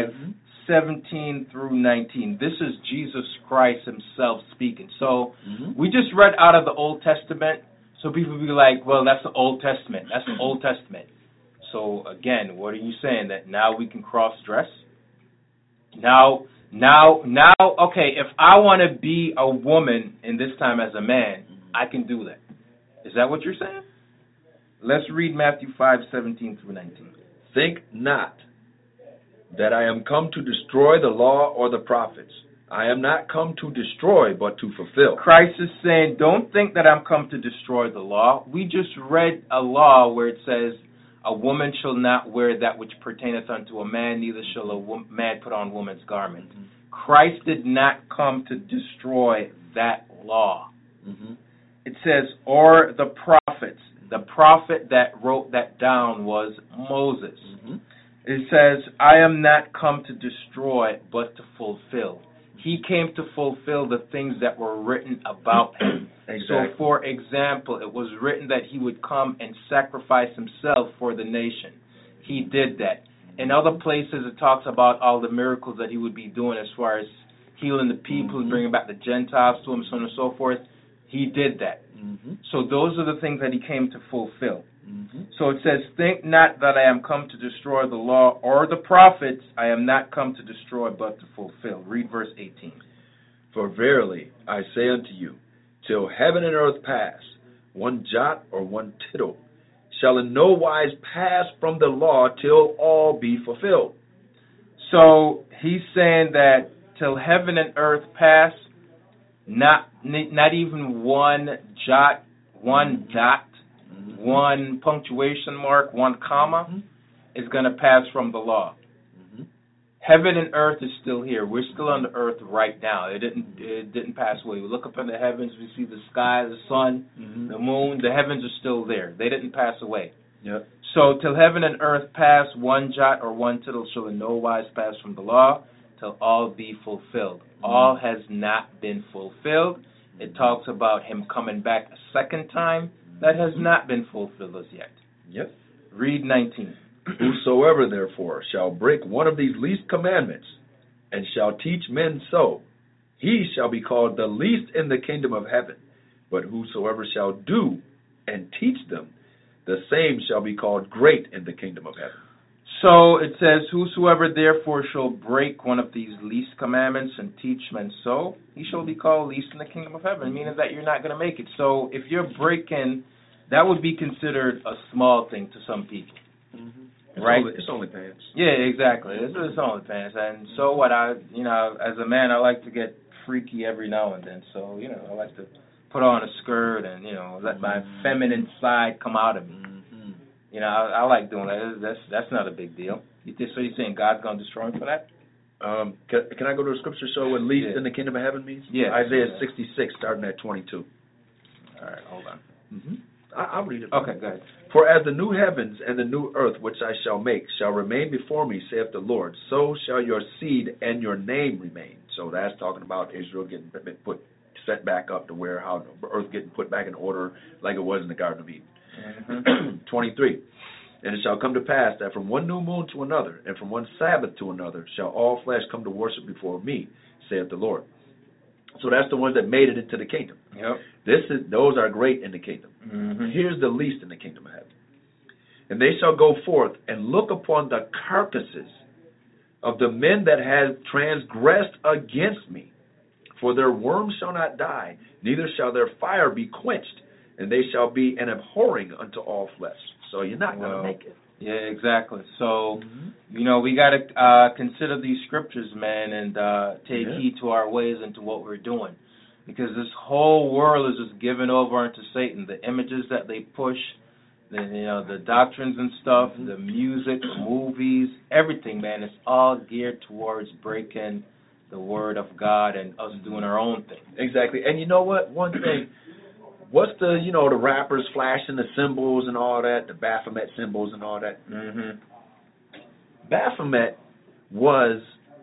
17 through 19. This is Jesus Christ himself speaking. So we just read out of the Old Testament. So people will be like, well, that's the Old Testament. That's the Old Testament. So again, what are you saying? That now we can cross-dress? Now, okay, if I want to be a woman in this time as a man, I can do that. Is that what you're saying? Let's read Matthew 5, 17 through 19. Think not that I am come to destroy the law or the prophets. I am not come to destroy, but to fulfill. Christ is saying, don't think that I'm come to destroy the law. We just read a law where it says, a woman shall not wear that which pertaineth unto a man, neither shall a man put on woman's garment. Christ did not come to destroy that law. It says, or the prophets. The prophet that wrote that down was Moses. It says, I am not come to destroy, but to fulfill. He came to fulfill the things that were written about him. Exactly. So, for example, it was written that he would come and sacrifice himself for the nation. He did that. In other places, it talks about all the miracles that he would be doing as far as healing the people, bringing back the Gentiles to him, so on and so forth. He did that. So those are the things that he came to fulfill. So it says, think not that I am come to destroy the law or the prophets. I am not come to destroy, but to fulfill. Read verse 18. For verily I say unto you, till heaven and earth pass, one jot or one tittle shall in no wise pass from the law till all be fulfilled. So he's saying that till heaven and earth pass, not even one jot, one dot, one punctuation mark, one comma is going to pass from the law. Heaven and earth is still here. We're still on the earth right now. It didn't pass away. We look up in the heavens, we see the sky, the sun, the moon. The heavens are still there. They didn't pass away. Yep. So till heaven and earth pass, one jot or one tittle shall in no wise pass from the law, till all be fulfilled. All has not been fulfilled. It talks about him coming back a second time. That has not been fulfilled as yet. Yep. Read 19. Whosoever therefore shall break one of these least commandments, and shall teach men so, he shall be called the least in the kingdom of heaven. But whosoever shall do and teach them, the same shall be called great in the kingdom of heaven. So it says, whosoever therefore shall break one of these least commandments and teach men so, he shall be called least in the kingdom of heaven, meaning that you're not going to make it. So if you're breaking, that would be considered a small thing to some people. Right? It's only pants. Yeah, exactly. It's only pants. And so what, as a man, I like to get freaky every now and then. So, I like to put on a skirt and, let my feminine side come out of me. I like doing that. That's not a big deal. So you're saying God's going to destroy him for that? Can I go to a scripture show what least in the kingdom of heaven means? Yeah. Isaiah 66, starting at 22. All right, hold on. I'll read it. Okay, go ahead. For as the new heavens and the new earth which I shall make shall remain before me, saith the Lord, so shall your seed and your name remain. So that's talking about Israel getting set back up to where how the earth getting put back in order like it was in the Garden of Eden. 23. And it shall come to pass that from one new moon to another, and from one Sabbath to another, shall all flesh come to worship before me, saith the Lord. So that's the ones that made it into the kingdom. Yep. Those are great in the kingdom. Here's the least in the kingdom of heaven. And they shall go forth and look upon the carcasses of the men that have transgressed against me. For their worm shall not die, neither shall their fire be quenched, and they shall be an abhorring unto all flesh. So you're not going to make it. Yeah, exactly. So, we got to consider these scriptures, man, and take heed to our ways and to what we're doing. Because this whole world is just given over unto Satan. The images that they push, the doctrines and stuff, the music, the movies, everything, man, it's all geared towards breaking the word of God and us doing our own thing. Exactly. And you know what? One thing, what's the rappers flashing the symbols and all that, the Baphomet symbols and all that? Baphomet was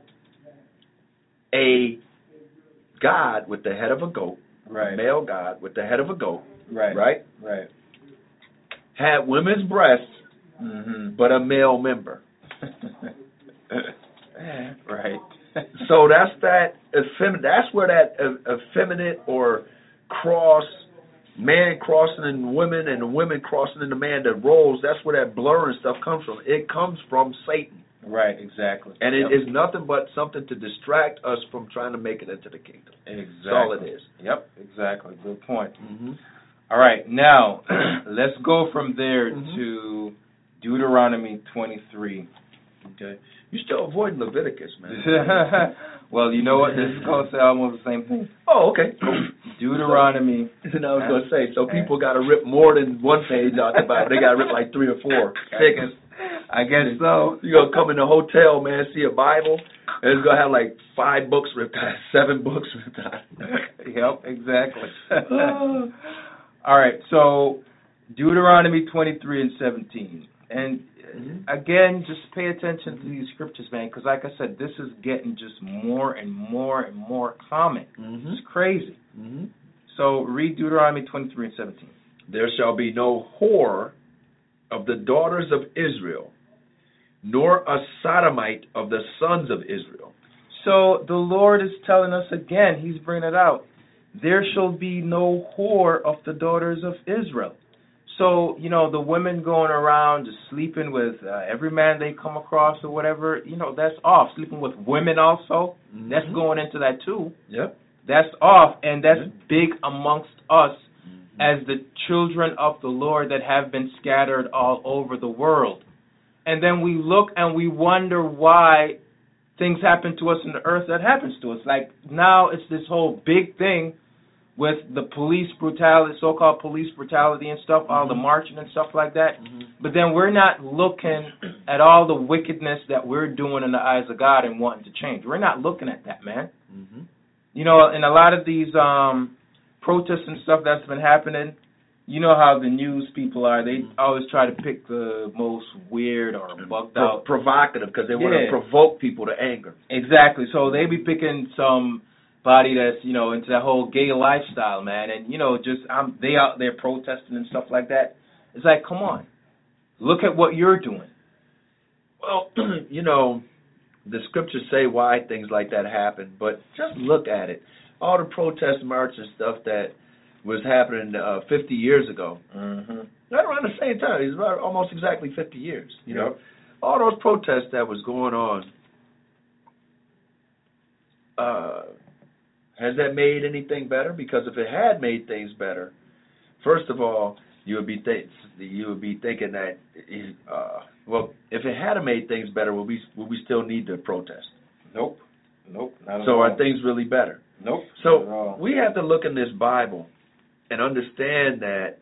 a god with the head of a goat, right? A male god with the head of a goat, right? Right? Right. Had women's breasts, but a male member. Right. So that's where that effeminate or cross, man crossing in women and women crossing into man, the roles, that's where that blur and stuff comes from. It comes from Satan. Right, exactly. And it is nothing but something to distract us from trying to make it into the kingdom. Exactly. That's all it is. Yep, exactly. Good point. All right, now let's go from there to Deuteronomy 23. Okay. You're still avoiding Leviticus, man. Well, you know what? This is going to say almost the same thing. Oh, okay. Deuteronomy. And I was going to say, so people got to rip more than one page out the Bible. They got to rip like 3 or 4. I guess so. You're going to come in the hotel, man, see a Bible, and it's going to have like 5 books ripped out, 7 books ripped out. Yep, exactly. All right, so Deuteronomy 23 and 17. And again, just pay attention to these scriptures, man, because like I said, this is getting just more and more and more common. It's crazy. So read Deuteronomy 23 and 17. There shall be no whore of the daughters of Israel, nor a sodomite of the sons of Israel. So the Lord is telling us again, he's bringing it out. There shall be no whore of the daughters of Israel. So, the women going around just sleeping with every man they come across or whatever, that's off. Sleeping with women also, that's going into that too. Yep. That's off, and that's big amongst us as the children of the Lord that have been scattered all over the world. And then we look and we wonder why things happen to us in the earth that happens to us. Like now it's this whole big thing with the police brutality, so-called police brutality and stuff, all the marching and stuff like that. But then we're not looking at all the wickedness that we're doing in the eyes of God and wanting to change. We're not looking at that, man. You know, and a lot of these protests and stuff that's been happening, you know how the news people are. They always try to pick the most weird or bugged out. Provocative, because they want to provoke people to anger. Exactly. So they be picking somebody that's, you know, into that whole gay lifestyle, man. And, you know, just they out there protesting and stuff like that. It's like, come on. Look at what you're doing. Well, you know, the scriptures say why things like that happen, but just look at it. All the protest march and stuff that was happening 50 years ago. Right around the same time. It was about almost exactly 50 years. You know, all those protests that was going on. Has that made anything better? Because if it had made things better, first of all, you would be thinking that, well, if it had made things better, would we still need to protest? Nope, not at so all. are things really better? Nope. So we have to look in this Bible and understand that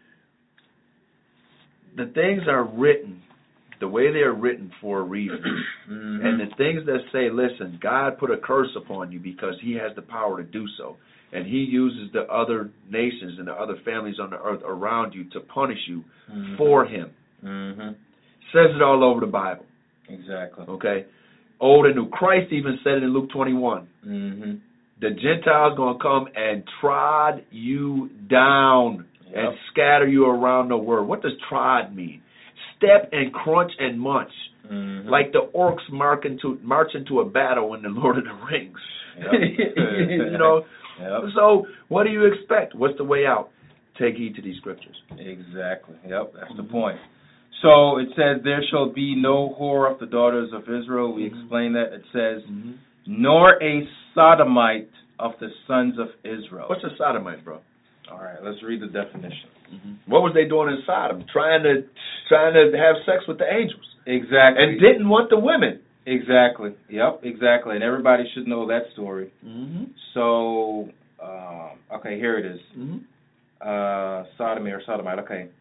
the things are written the way they are written for a reason. And the things that say, listen, God put a curse upon you because he has the power to do so. And he uses the other nations and the other families on the earth around you to punish you for him. Says it all over the Bible. Exactly. Okay? Old and New. Christ even said it in Luke 21. The Gentiles going to come and trod you down and scatter you around the world. What does trod mean? Step and crunch and munch. Like the orcs march into a battle in the Lord of the Rings. You know? So what do you expect? What's the way out? Take heed to these scriptures. Exactly. Yep, that's the point. So it says, there shall be no whore of the daughters of Israel. We explain that. It says, nor a sodomite of the sons of Israel. What's a sodomite, bro? All right, let's read the definition. What was they doing in Sodom? Trying to have sex with the angels. Exactly. And didn't want the women. Exactly. Yep, exactly. And everybody should know that story. So, okay, here it is. Sodomy or sodomite, okay.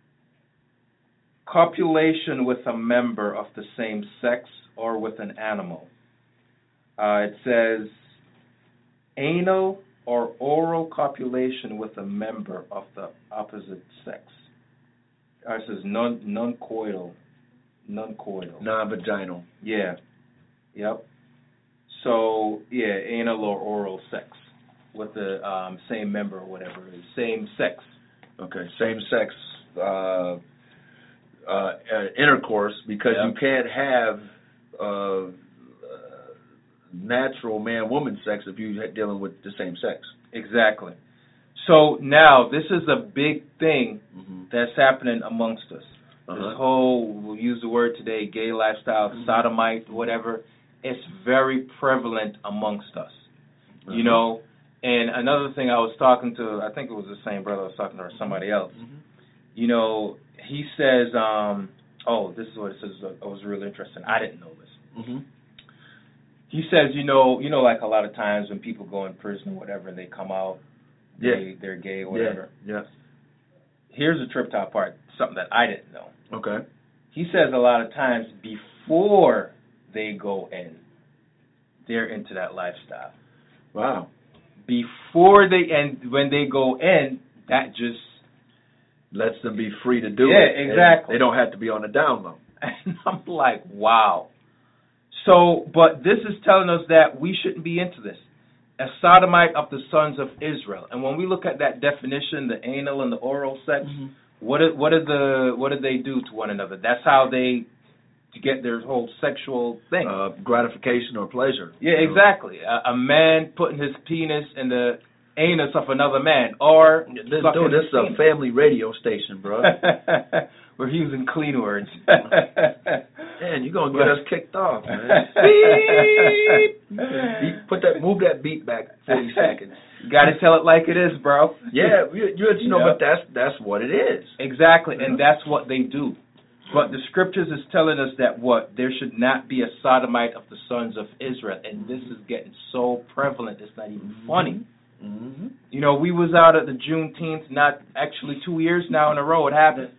Copulation with a member of the same sex or with an animal. It says anal or oral copulation with a member of the opposite sex. It says non-coital. Non-vaginal. Yeah. Yep. So, yeah, anal or oral sex with the same member or whatever it is. Same sex. Okay, same sex intercourse, because you can't have natural man-woman sex if you're dealing with the same sex. Exactly. So now, this is a big thing that's happening amongst us. This whole, we'll use the word today, gay lifestyle, sodomite, whatever, it's very prevalent amongst us. You know, and another thing I was talking to, I think it was the same brother I was talking to, or somebody else. You know, he says, this is what it says, it was really interesting. I didn't know this. He says, you know, like a lot of times when people go in prison or whatever and they come out, they're gay or whatever. Here's the trip top part, something that I didn't know. Okay. He says a lot of times before they go in, they're into that lifestyle. Wow. Before and when they go in, that just lets them be free to do it. Yeah, exactly. They don't have to be on the down low. And I'm like, wow. So, but this is telling us that we shouldn't be into this. A sodomite of the sons of Israel. And when we look at that definition, the anal and the oral sex, what did they do to one another? That's how they get their whole sexual thing. Gratification or pleasure. Yeah, exactly. A man putting his penis in the anus of another man, or this is a family radio station, bro. We're using clean words. Man, you're gonna get us kicked off, man. Beep. Move that beat back 40 seconds. You got to tell it like it is, bro. Yeah, you know, but that's what it is. Exactly, and that's what they do. But the scriptures is telling us that there should not be a sodomite of the sons of Israel, and this is getting so prevalent it's not even funny. Mm-hmm. You know, we was out at the Juneteenth, not actually 2 years now in a row it happened.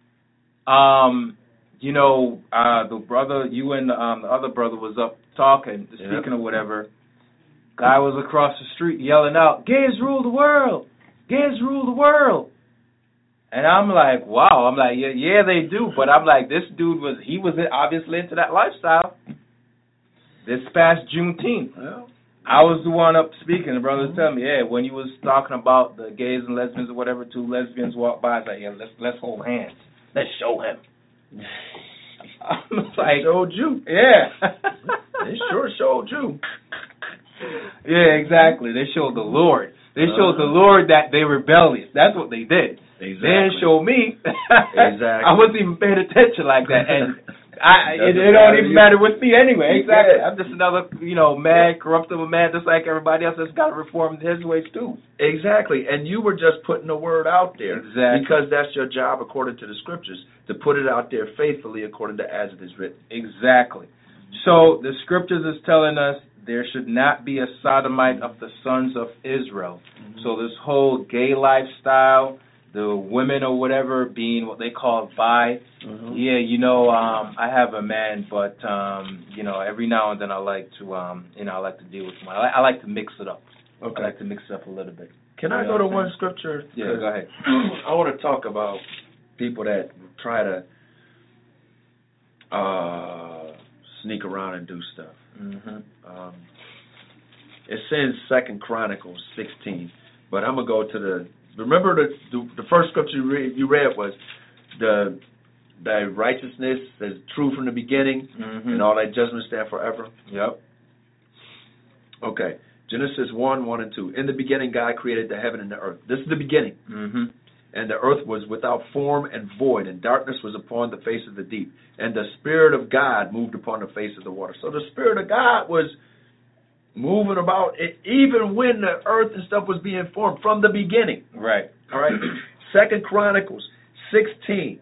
You know, the brother, you and the other brother was up talking, speaking or whatever. Guy was across the street yelling out, "Gays rule the world! Gays rule the world!" And I'm like, wow. I'm like, yeah, they do. But I'm like, this dude was obviously into that lifestyle. This past Juneteenth, I was the one up speaking. The brother was telling me, yeah, when you was talking about the gays and lesbians or whatever, 2 lesbians walked by. I was like, yeah, let's hold hands. Let's show him. I'm like, showed you. Yeah. They sure showed you. Yeah, exactly. They showed the Lord. They showed the Lord that they were rebellious. That's what they did. Exactly. They didn't show me. Exactly. I wasn't even paying attention like that, and it don't even matter with me anyway. Exactly. I'm just another, man, corruptible man, just like everybody else that's got to reform his ways too. Exactly. And you were just putting the word out there. Exactly. Because that's your job according to the scriptures, to put it out there faithfully according to as it is written. Exactly. So the scriptures is telling us there should not be a sodomite of the sons of Israel. Mm-hmm. So this whole gay lifestyle, the women or whatever being what they call bi. Mm-hmm. Yeah, I have a man, but every now and then I like to I like to deal with him. I like to mix it up. Okay. I like to mix it up a little bit. Can I go to one scripture? Yeah, go ahead. I want to talk about people that try to sneak around and do stuff. Mm-hmm. It's in 2 Chronicles 16, but I'm gonna go to remember the first scripture you read was the righteousness is true from the beginning, and all that judgment stand forever. Yep. Okay. Genesis 1 and 2. In the beginning, God created the heaven and the earth. This is the beginning. Mm-hmm. And the earth was without form and void, and darkness was upon the face of the deep. And the Spirit of God moved upon the face of the water. So the Spirit of God was moving about it, even when the earth and stuff was being formed from the beginning. Right. All right. 2 Chronicles 16.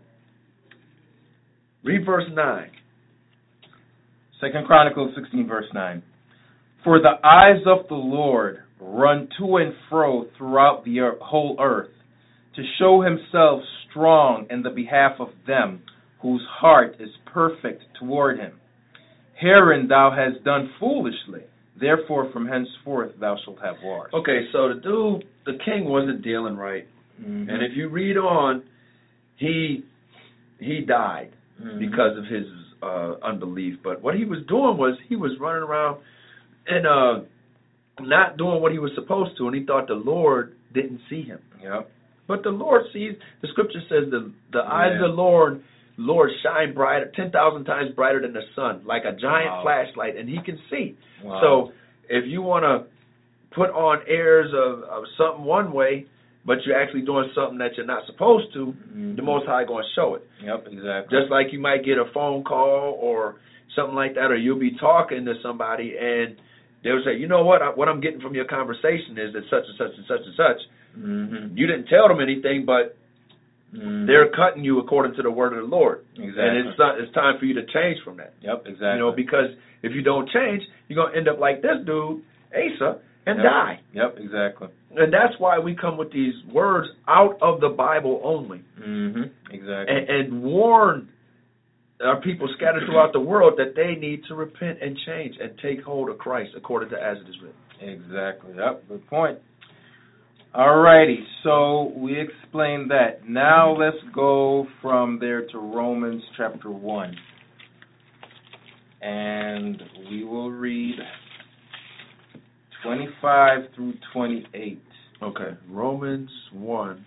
Read verse 9. 2 Chronicles 16, verse 9. For the eyes of the Lord run to and fro throughout the whole earth, to show himself strong in the behalf of them whose heart is perfect toward him. Herein thou hast done foolishly, therefore from henceforth thou shalt have wars. Okay, so the king wasn't dealing right. Mm-hmm. And if you read on, he died because of his unbelief. But what he was doing was he was running around and not doing what he was supposed to, and he thought the Lord didn't see him. Yep. But the Lord sees. The scripture says the eyes of the Lord shine brighter, 10,000 times brighter than the sun, like a giant flashlight, and he can see. Wow. So if you want to put on airs of something one way, but you're actually doing something that you're not supposed to, the Most High going to show it. Yep, exactly. Just like you might get a phone call or something like that, or you'll be talking to somebody and they'll say, you know what I'm getting from your conversation is that such and such and such and such. Mm-hmm. You didn't tell them anything, but they're cutting you according to the word of the Lord. Exactly. And it's time for you to change from that. Yep, exactly. Because if you don't change, you're going to end up like this dude, Asa, and die. Yep, exactly. And that's why we come with these words out of the Bible only. Mm-hmm. Exactly. And warn our people scattered throughout the world that they need to repent and change and take hold of Christ according to as it is written. Exactly. Yep, good point. Alrighty, so we explained that. Now let's go from there to Romans chapter 1. And we will read 25 through 28. Okay, Romans 1,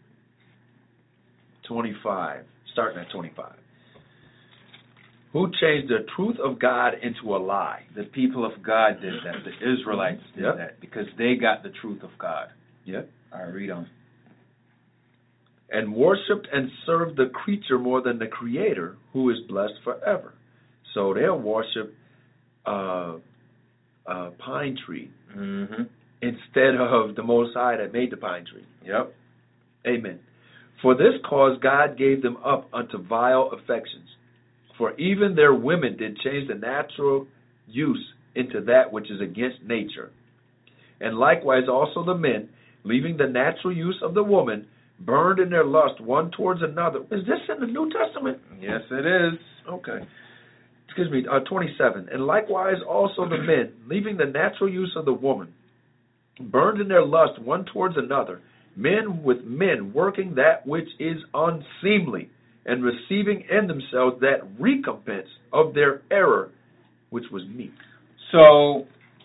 25, starting at 25. Who changed the truth of God into a lie? The people of God did that. The Israelites did that because they got the truth of God. Yep. All right, read on. And worshipped and served the creature more than the Creator, who is blessed forever. So they'll worship a pine tree instead of the Most High that made the pine tree. Yep. Amen. For this cause God gave them up unto vile affections. For even their women did change the natural use into that which is against nature. And likewise also the men, leaving the natural use of the woman, burned in their lust one towards another. Is this in the New Testament? Yes, it is. Okay. 27. And likewise also the men, leaving the natural use of the woman, burned in their lust one towards another, men with men, working that which is unseemly, and receiving in themselves that recompense of their error, which was meet. So,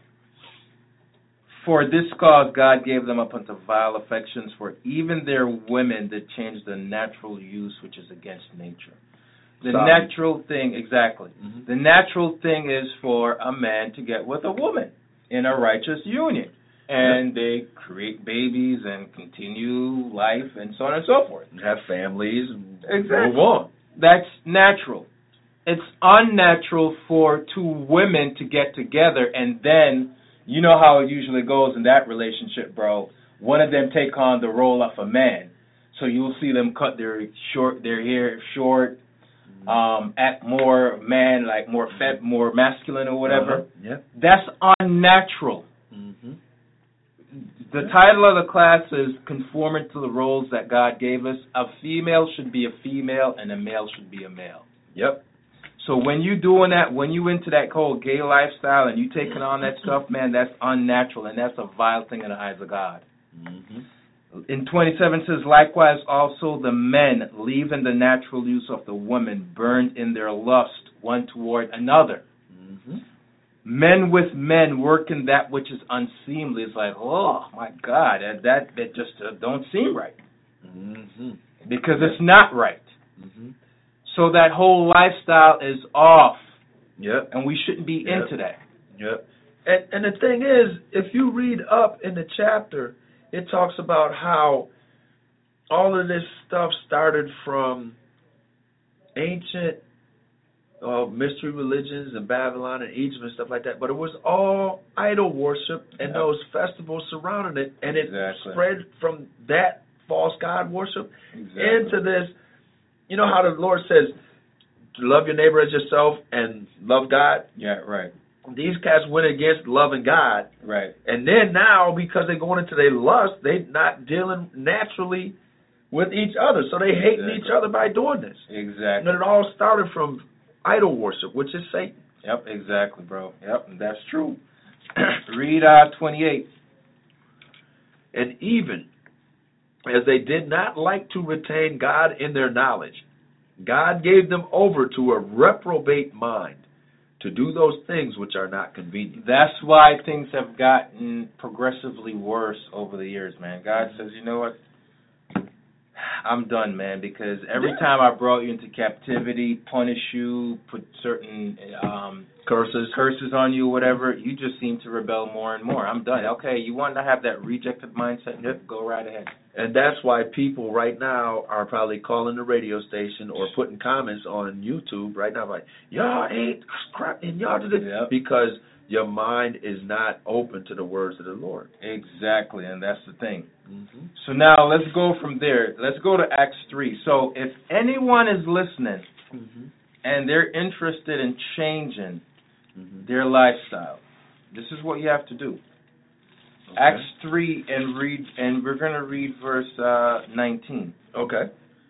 for this cause God gave them up unto vile affections, for even their women did change the natural use which is against nature. The natural thing, exactly. Mm-hmm. The natural thing is for a man to get with a woman in a righteous union. And they create babies and continue life and so on and so forth. Have families and exactly. Move on. That's natural. It's unnatural for two women to get together and then, you know how it usually goes in that relationship, bro. One of them take on the role of a man. So you'll see them cut their hair short, act more man, like more masculine or whatever. Yeah. That's unnatural. Mm-hmm. The title of the class is Conforming to the Roles That God Gave Us. A female should be a female and a male should be a male. Yep. So when you doing that, when you into that whole gay lifestyle and you taking on that stuff, man, that's unnatural and that's a vile thing in the eyes of God. Mm-hmm. In 27 it says, likewise also the men, leaving the natural use of the woman, burned in their lust one toward another. Mm-hmm. Men with men working that which is unseemly. It's like, oh my God, that just don't seem right. Mm-hmm. Because it's not right. Mm-hmm. So that whole lifestyle is off. Yep. And we shouldn't be into that. Yep. And the thing is, if you read up in the chapter, it talks about how all of this stuff started from ancient mystery religions in Babylon and Egypt and stuff like that, but it was all idol worship and those festivals surrounding it, and it spread from that false god worship into this. You know how the Lord says, love your neighbor as yourself and love God? Yeah, right. These cats went against loving God. Right. And then now, because they're going into their lust, they're not dealing naturally with each other. So they hating each other by doing this. Exactly. And it all started from idol worship, which is Satan. Yep, exactly, bro. Yep, that's true. Read 28. And even as they did not like to retain God in their knowledge, God gave them over to a reprobate mind to do those things which are not convenient. That's why things have gotten progressively worse over the years, man. God says, you know what? I'm done, man, because every time I brought you into captivity, punish you, put certain curses on you, whatever, you just seem to rebel more and more. I'm done. Okay, you want to have that rejected mindset? Yep. Go right ahead. And that's why people right now are probably calling the radio station or putting comments on YouTube right now like, y'all ain't crap and y'all did it. Yep. Because your mind is not open to the words of the Lord. Exactly, and that's the thing. Mm-hmm. So now let's go from there. Let's go to Acts 3. So if anyone is listening and they're interested in changing their lifestyle, this is what you have to do. Okay. Acts 3 and we're going to read verse 19. Okay.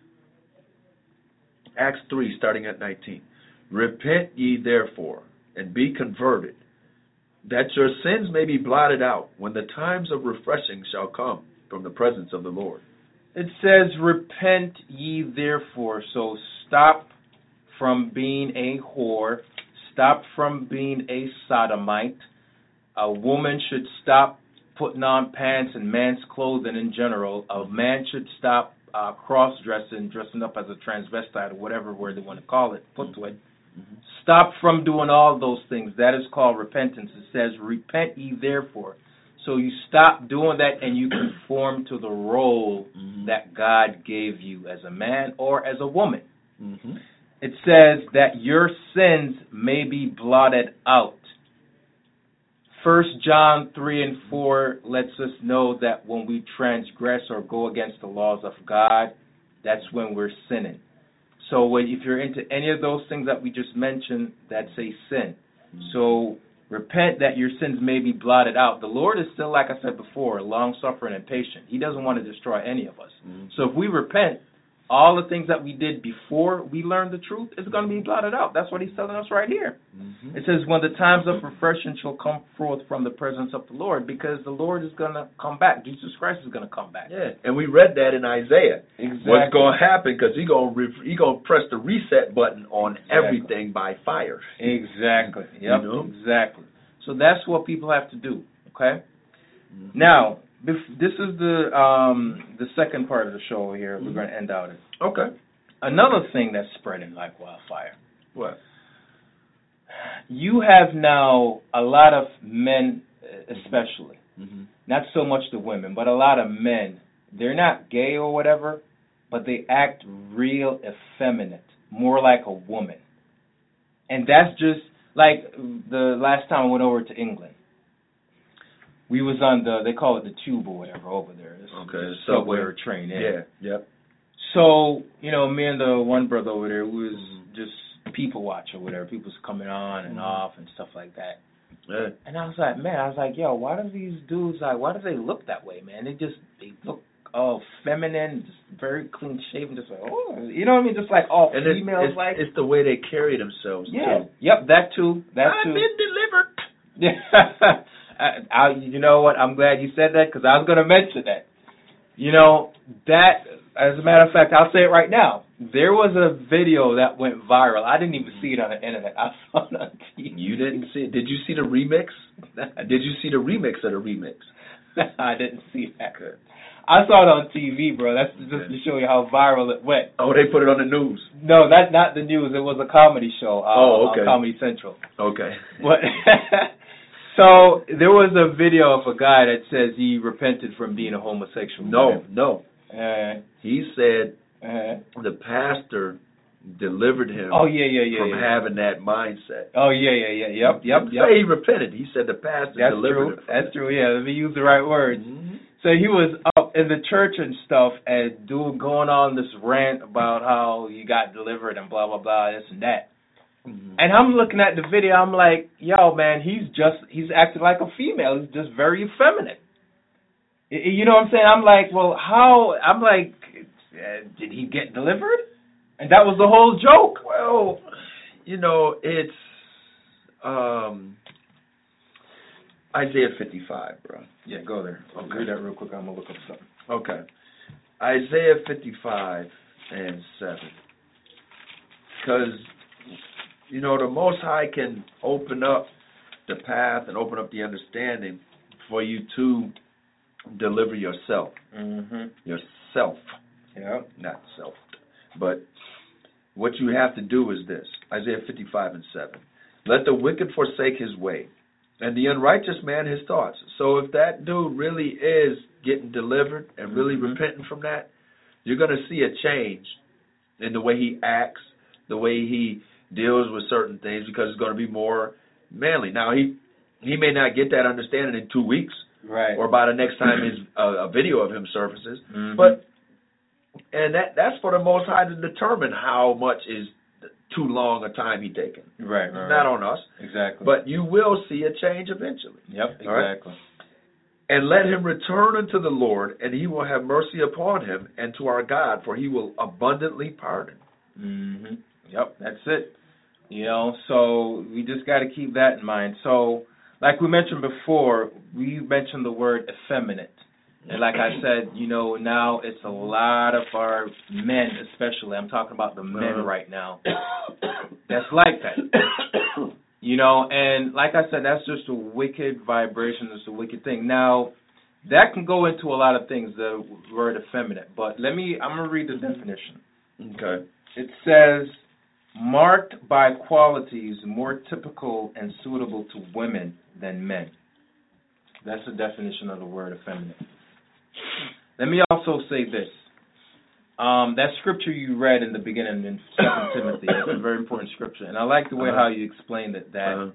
Acts 3, starting at 19. Repent ye therefore, and be converted, that your sins may be blotted out when the times of refreshing shall come from the presence of the Lord. It says, repent ye therefore. So stop from being a whore. Stop from being a sodomite. A woman should stop putting on pants and man's clothing in general. A man should stop cross-dressing, dressing up as a transvestite or whatever word they want to call it, put to it. Mm-hmm. Stop from doing all those things. That is called repentance. It says, repent ye therefore. So you stop doing that and you conform to the role that God gave you as a man or as a woman. Mm-hmm. It says that your sins may be blotted out. 1 John 3 and 4 lets us know that when we transgress or go against the laws of God, that's when we're sinning. So if you're into any of those things that we just mentioned, that's a sin. So repent that your sins may be blotted out. The Lord is still, like I said before, long-suffering and patient. He doesn't want to destroy any of us. Mm-hmm. So if we repent, all the things that we did before we learned the truth is going to be blotted out. That's what he's telling us right here. Mm-hmm. It says, when the times of refreshing shall come forth from the presence of the Lord, because the Lord is going to come back. Jesus Christ is going to come back. Yeah, and we read that in Isaiah. Exactly. What's going to happen, because he's going to press the reset button on everything by fire. Exactly. Yep, You know? exactly. So that's what people have to do, okay? Mm-hmm. Now, this is the second part of the show here. We're going to end out it. Okay. Another thing that's spreading like wildfire. What? You have now a lot of men, especially, not so much the women, but a lot of men. They're not gay or whatever, but they act real effeminate, more like a woman. And that's just like the last time I went over to England. We was on they call it the tube or whatever over there. Okay, subway or train. Yeah, yep. So, me and the one brother over there, we was just people watch or whatever. People's coming on and off and stuff like that. Yeah. And I was like, yo, why do these dudes, why do they look that way, man? They look all feminine, just very clean shaven, just like, oh, you know what I mean? Just like all and females it's the way they carry themselves, yeah. too. Yep, that too. I've been delivered. Yeah. You know what? I'm glad you said that, because I was going to mention that. That, as a matter of fact, I'll say it right now. There was a video that went viral. I didn't even see it on the internet. I saw it on TV. You didn't see it? Did you see the remix? Did you see the remix of the remix? I didn't see that. Good. I saw it on TV, bro. That's just to show you how viral it went. Oh, they put it on the news. No, not the news. It was a comedy show okay. on Comedy Central. Okay. But so there was a video of a guy that says he repented from being a homosexual. No. He said the pastor delivered him from having that mindset. Oh, yeah. Yep. Say he repented. He said the pastor delivered him. That's true, yeah. Let me use the right words. Mm-hmm. So he was up in the church and stuff and going on this rant about how you got delivered and blah, blah, blah, this and that. Mm-hmm. And I'm looking at the video, I'm like, yo, man, he's acting like a female. He's just very effeminate. You know what I'm saying? I'm like, well, how? I'm like, did he get delivered? And that was the whole joke. Well, it's Isaiah 55, bro. Yeah, go there. I'll read that real quick. I'm going to look up something. Okay. Isaiah 55 and 7. Because, the Most High can open up the path and open up the understanding for you to deliver yourself. Mm-hmm. Yourself. Yeah. Not self. But what you have to do is this. Isaiah 55 and 7. Let the wicked forsake his way, and the unrighteous man his thoughts. So if that dude really is getting delivered and really repenting from that, you're going to see a change in the way he acts, the way he deals with certain things, because it's going to be more manly. Now, he may not get that understanding in 2 weeks, right, or by the next time a video of him surfaces, and that's for the Most High to determine how much is too long a time he taken. Right. It's not on us. Exactly. But you will see a change eventually. Yep, exactly. Right? And let him return unto the Lord, and he will have mercy upon him, and to our God, for he will abundantly pardon. Mm-hmm. Yep, that's it. So we just got to keep that in mind. So, like we mentioned before, we mentioned the word effeminate. And like I said, now it's a lot of our men, especially. I'm talking about the men right now. That's like that. And like I said, that's just a wicked vibration. It's a wicked thing. Now, that can go into a lot of things, the word effeminate. But I'm going to read the definition. Okay. It says, marked by qualities more typical and suitable to women than men. That's the definition of the word effeminate. Let me also say this. That scripture you read in the beginning in 2 Timothy, that's a very important scripture. And I like the way how you explained it, that,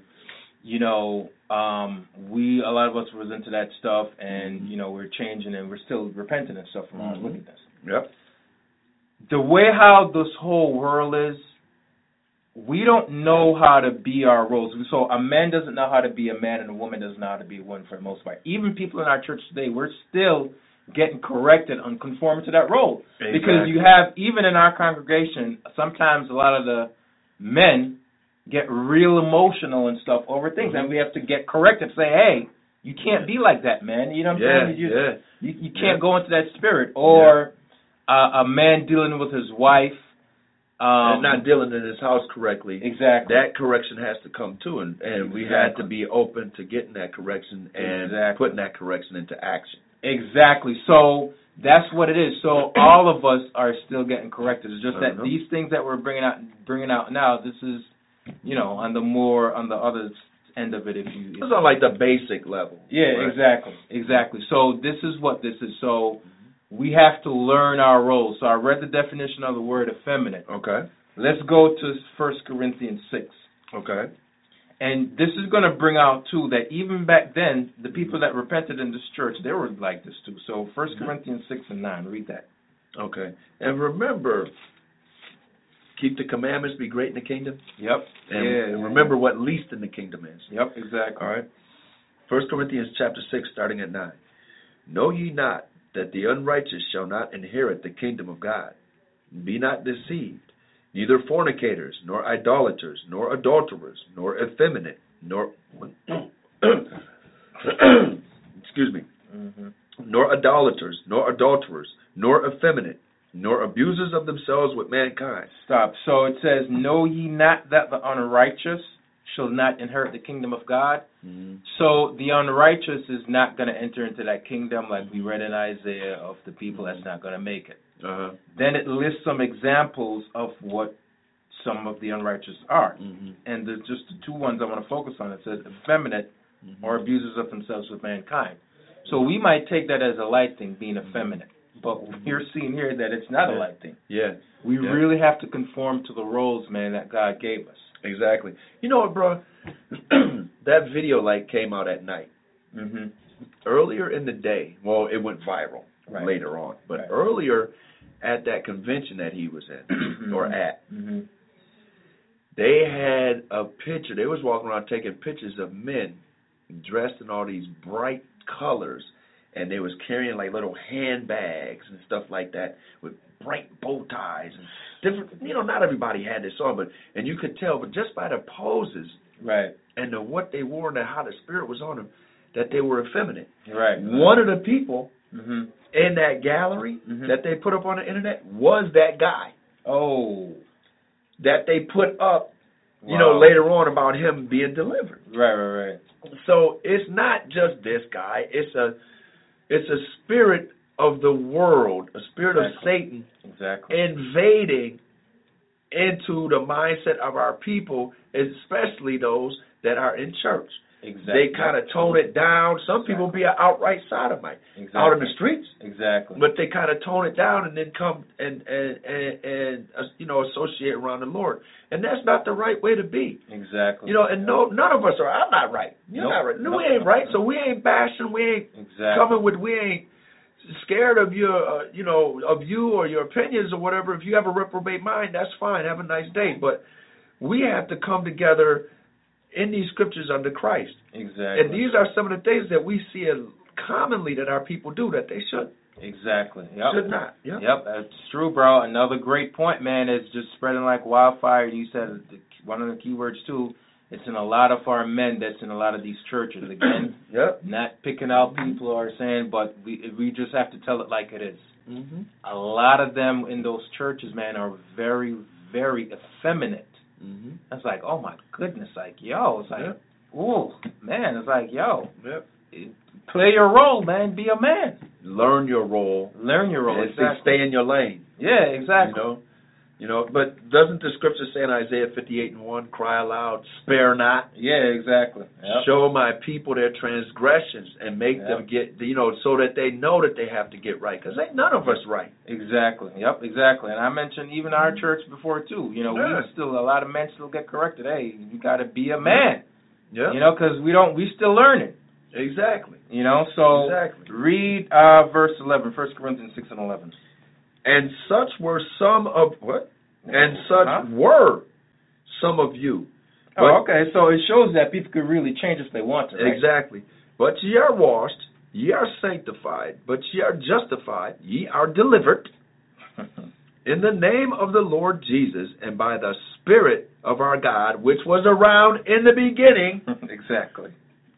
a lot of us was into that stuff, and, we're changing and we're still repenting and stuff from our wickedness. Yep. The way how this whole world is, we don't know how to be our roles. So a man doesn't know how to be a man, and a woman doesn't know how to be a woman for the most part. Even people in our church today, we're still getting corrected on conforming to that role. Exactly. Because you have, even in our congregation, sometimes a lot of the men get real emotional and stuff over things, and we have to get corrected, say, hey, you can't be like that, man. You know what I'm saying? You can't go into that spirit. Or a man dealing with his wife. And not dealing in his house correctly. Exactly. That correction has to come too, and we had to be open to getting that correction and putting that correction into action. Exactly. So that's what it is. So all of us are still getting corrected. It's just that these things that we're bringing out now, this is, on the other end of it. It's on like the basic level. Yeah, right? Exactly. So this is what this is. So we have to learn our roles. So I read the definition of the word effeminate. Okay. Let's go to 1 Corinthians 6. Okay. And this is going to bring out, too, that even back then, the people that repented in this church, they were like this, too. So 1 Corinthians 6 and 9, read that. Okay. And remember, keep the commandments, be great in the kingdom. Yep. And remember what least in the kingdom is. Yep, exactly. All right. 1 Corinthians chapter 6, starting at 9. Know ye not that the unrighteous shall not inherit the kingdom of God? Be not deceived. Neither fornicators, nor idolaters, nor adulterers, nor effeminate, nor excuse me, nor idolaters, nor adulterers, nor effeminate, nor abusers of themselves with mankind. Stop. So it says, know ye not that the unrighteous shall not inherit the kingdom of God? So the unrighteous is not going to enter into that kingdom, like we read in Isaiah, of the people that's not going to make it. Then it lists some examples of what some of the unrighteous are. And there's just the two ones I want to focus on. It says effeminate or abusers of themselves with mankind. So we might take that as a light thing, being effeminate. But you're seeing here that it's not a light thing. We really have to conform to the roles, man, that God gave us. Exactly. You know what, bro? That video light came out at night. Earlier in the day, well, it went viral later on, but earlier at that convention that he was in, or at, they had a picture. They was walking around taking pictures of men dressed in all these bright colors, and they was carrying like little handbags and stuff like that with bright bow ties and different. Not everybody had this on, and you could tell, but just by the poses, and what they wore and how the spirit was on them, that they were effeminate. One of the people in that gallery that they put up on the internet was that guy. Oh. That they put up, later on about him being delivered. Right. So it's not just this guy. It's a spirit of the world, a spirit of Satan invading into the mindset of our people, especially those that are in church. They kind of tone it down. Some people be an outright sodomite out in the streets. But they kind of tone it down and then come and associate around the Lord. And that's not the right way to be. And none of us are. I'm not right. You're not right. No, we ain't right. So we ain't bashing. We ain't coming with. We ain't scared of your, of you or your opinions or whatever. If you have a reprobate mind, that's fine. Have a nice day. But we have to come together in these scriptures under Christ. And these are some of the things that we see commonly that our people do that they shouldn't. Should not. Yep, that's true, bro. Another great point, man, is just spreading like wildfire. You said one of the key words, too. It's in a lot of our men that's in a lot of these churches. Again, not picking out people or saying, but we just have to tell it like it is. A lot of them in those churches, man, are very, very effeminate. It's like, oh my goodness, like, yo, it's like, ooh, man, it's like, yo, play your role, man, be a man. Learn your role. And stay in your lane. But doesn't the scripture say in Isaiah 58:1, cry aloud, spare not? Show my people their transgressions and make them get, so that they know that they have to get right. Because ain't none of us right. And I mentioned even our church before, too. We still, a lot of men still get corrected. Hey, you got to be a man. Because we still learning. So read verse 11, 1 Corinthians 6 and 11. And such were some of, what? And such were some of you. Oh, okay. So it shows that people could really change if they want to, right? Exactly. But ye are washed, ye are sanctified, but ye are justified, ye are delivered in the name of the Lord Jesus and by the Spirit of our God, which was around in the beginning. Exactly.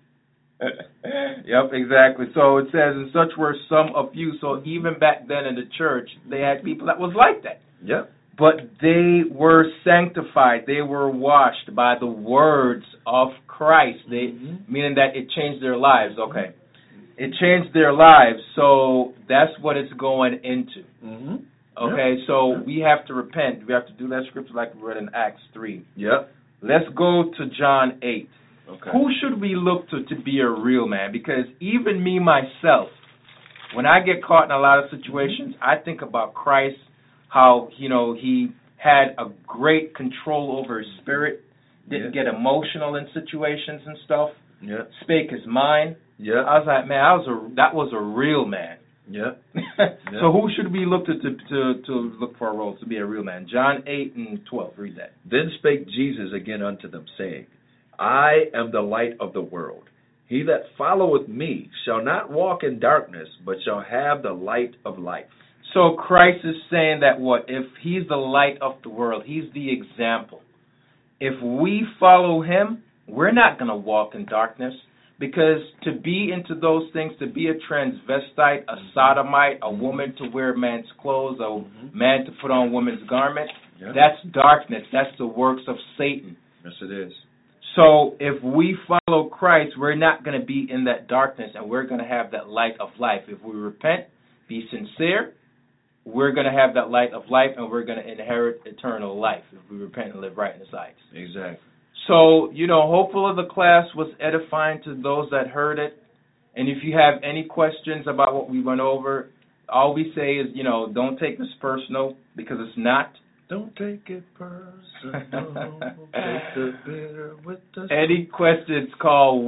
Yep, exactly. So it says, and such were some of you. So even back then in the church, they had people that was like that. Yep. But they were sanctified. They were washed by the words of Christ. Meaning that it changed their lives. Okay. It changed their lives. So that's what it's going into. Mm-hmm. Okay, so we have to repent. We have to do that scripture like we read in Acts 3. Yep. Let's go to John 8. Okay. Who should we look to be a real man? Because even me, myself, when I get caught in a lot of situations, I think about Christ, how, he had a great control over his spirit, didn't get emotional in situations and stuff, spake his mind. Yeah. I was like, man, that was a real man. Yeah. So who should we look to look for a role to be a real man? John 8 and 12. Read that. Then spake Jesus again unto them, saying, I am the light of the world. He that followeth me shall not walk in darkness, but shall have the light of life. So Christ is saying that if he's the light of the world, he's the example. If we follow him, we're not going to walk in darkness. Because to be into those things, to be a transvestite, a sodomite, a woman to wear man's clothes, a man to put on woman's garment, that's darkness. That's the works of Satan. Yes, it is. So if we follow Christ, we're not going to be in that darkness, and we're going to have that light of life. If we repent, be sincere, we're going to have that light of life, and we're going to inherit eternal life if we repent and live right in his eyes. Exactly. So, hopefully the class was edifying to those that heard it. And if you have any questions about what we went over, all we say is, don't take this personal, because it's not. Don't take it personal. Take the bitter with the sweet. Any questions, call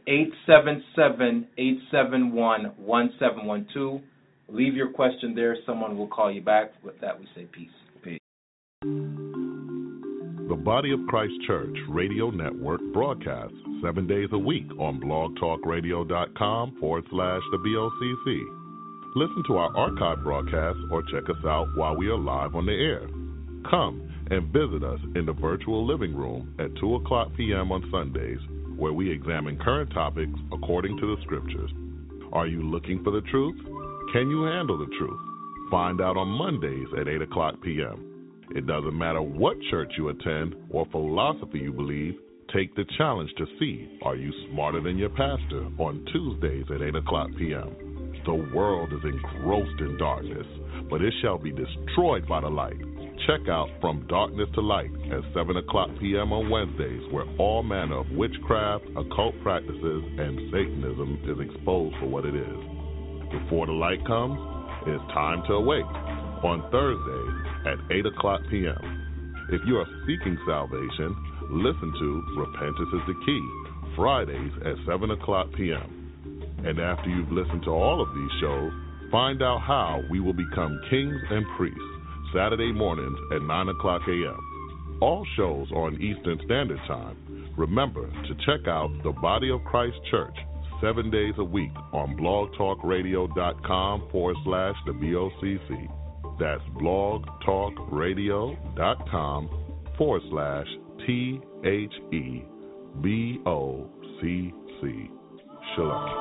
1-877-871-1712. Leave your question there. Someone will call you back. With that, we say peace. Peace. The Body of Christ Church Radio Network broadcasts 7 days a week on blogtalkradio.com/the BOCC. Listen to our archive broadcasts or check us out while we are live on the air. Come and visit us in the virtual living room at 2 o'clock p.m. on Sundays, where we examine current topics according to the Scriptures. Are you looking for the truth? Can you handle the truth? Find out on Mondays at 8 o'clock p.m. It doesn't matter what church you attend or philosophy you believe, take the challenge to see, are you smarter than your pastor, on Tuesdays at 8 o'clock p.m. The world is engrossed in darkness, but it shall be destroyed by the light. Check out From Darkness to Light at 7 o'clock p.m. on Wednesdays, where all manner of witchcraft, occult practices, and Satanism is exposed for what it is. Before the light comes, it's time to awake on Thursdays at 8 o'clock p.m. If you are seeking salvation, listen to Repentance is the Key, Fridays at 7 o'clock p.m. And after you've listened to all of these shows, find out how we will become kings and priests, Saturday mornings at 9 o'clock a.m. All shows are on Eastern Standard Time. Remember to check out the Body of Christ Church 7 days a week on blogtalkradio.com/the BOCC. That's blogtalkradio.com/THEBOCC. Shalom.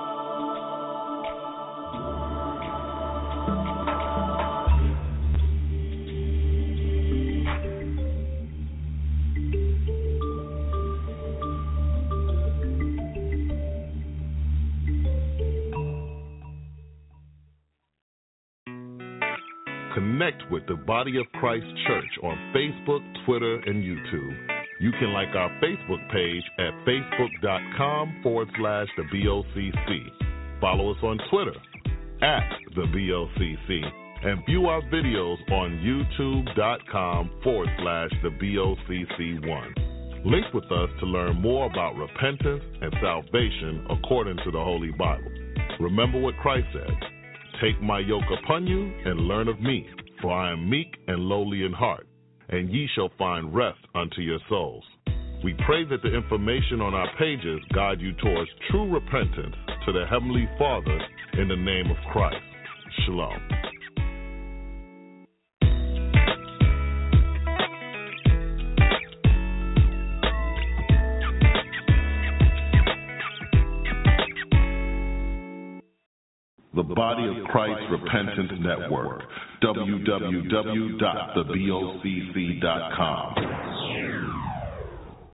Connect with the Body of Christ Church on Facebook, Twitter, and YouTube. You can like our Facebook page at facebook.com/the BOCC. Follow us on Twitter @the BOCC. And view our videos on youtube.com/the BOCC1. Link with us to learn more about repentance and salvation according to the Holy Bible. Remember what Christ said. Take my yoke upon you and learn of me, for I am meek and lowly in heart, and ye shall find rest unto your souls. We pray that the information on our pages guide you towards true repentance to the Heavenly Father in the name of Christ. Shalom. The Body of Christ Repentance Network, www.thebocc.com.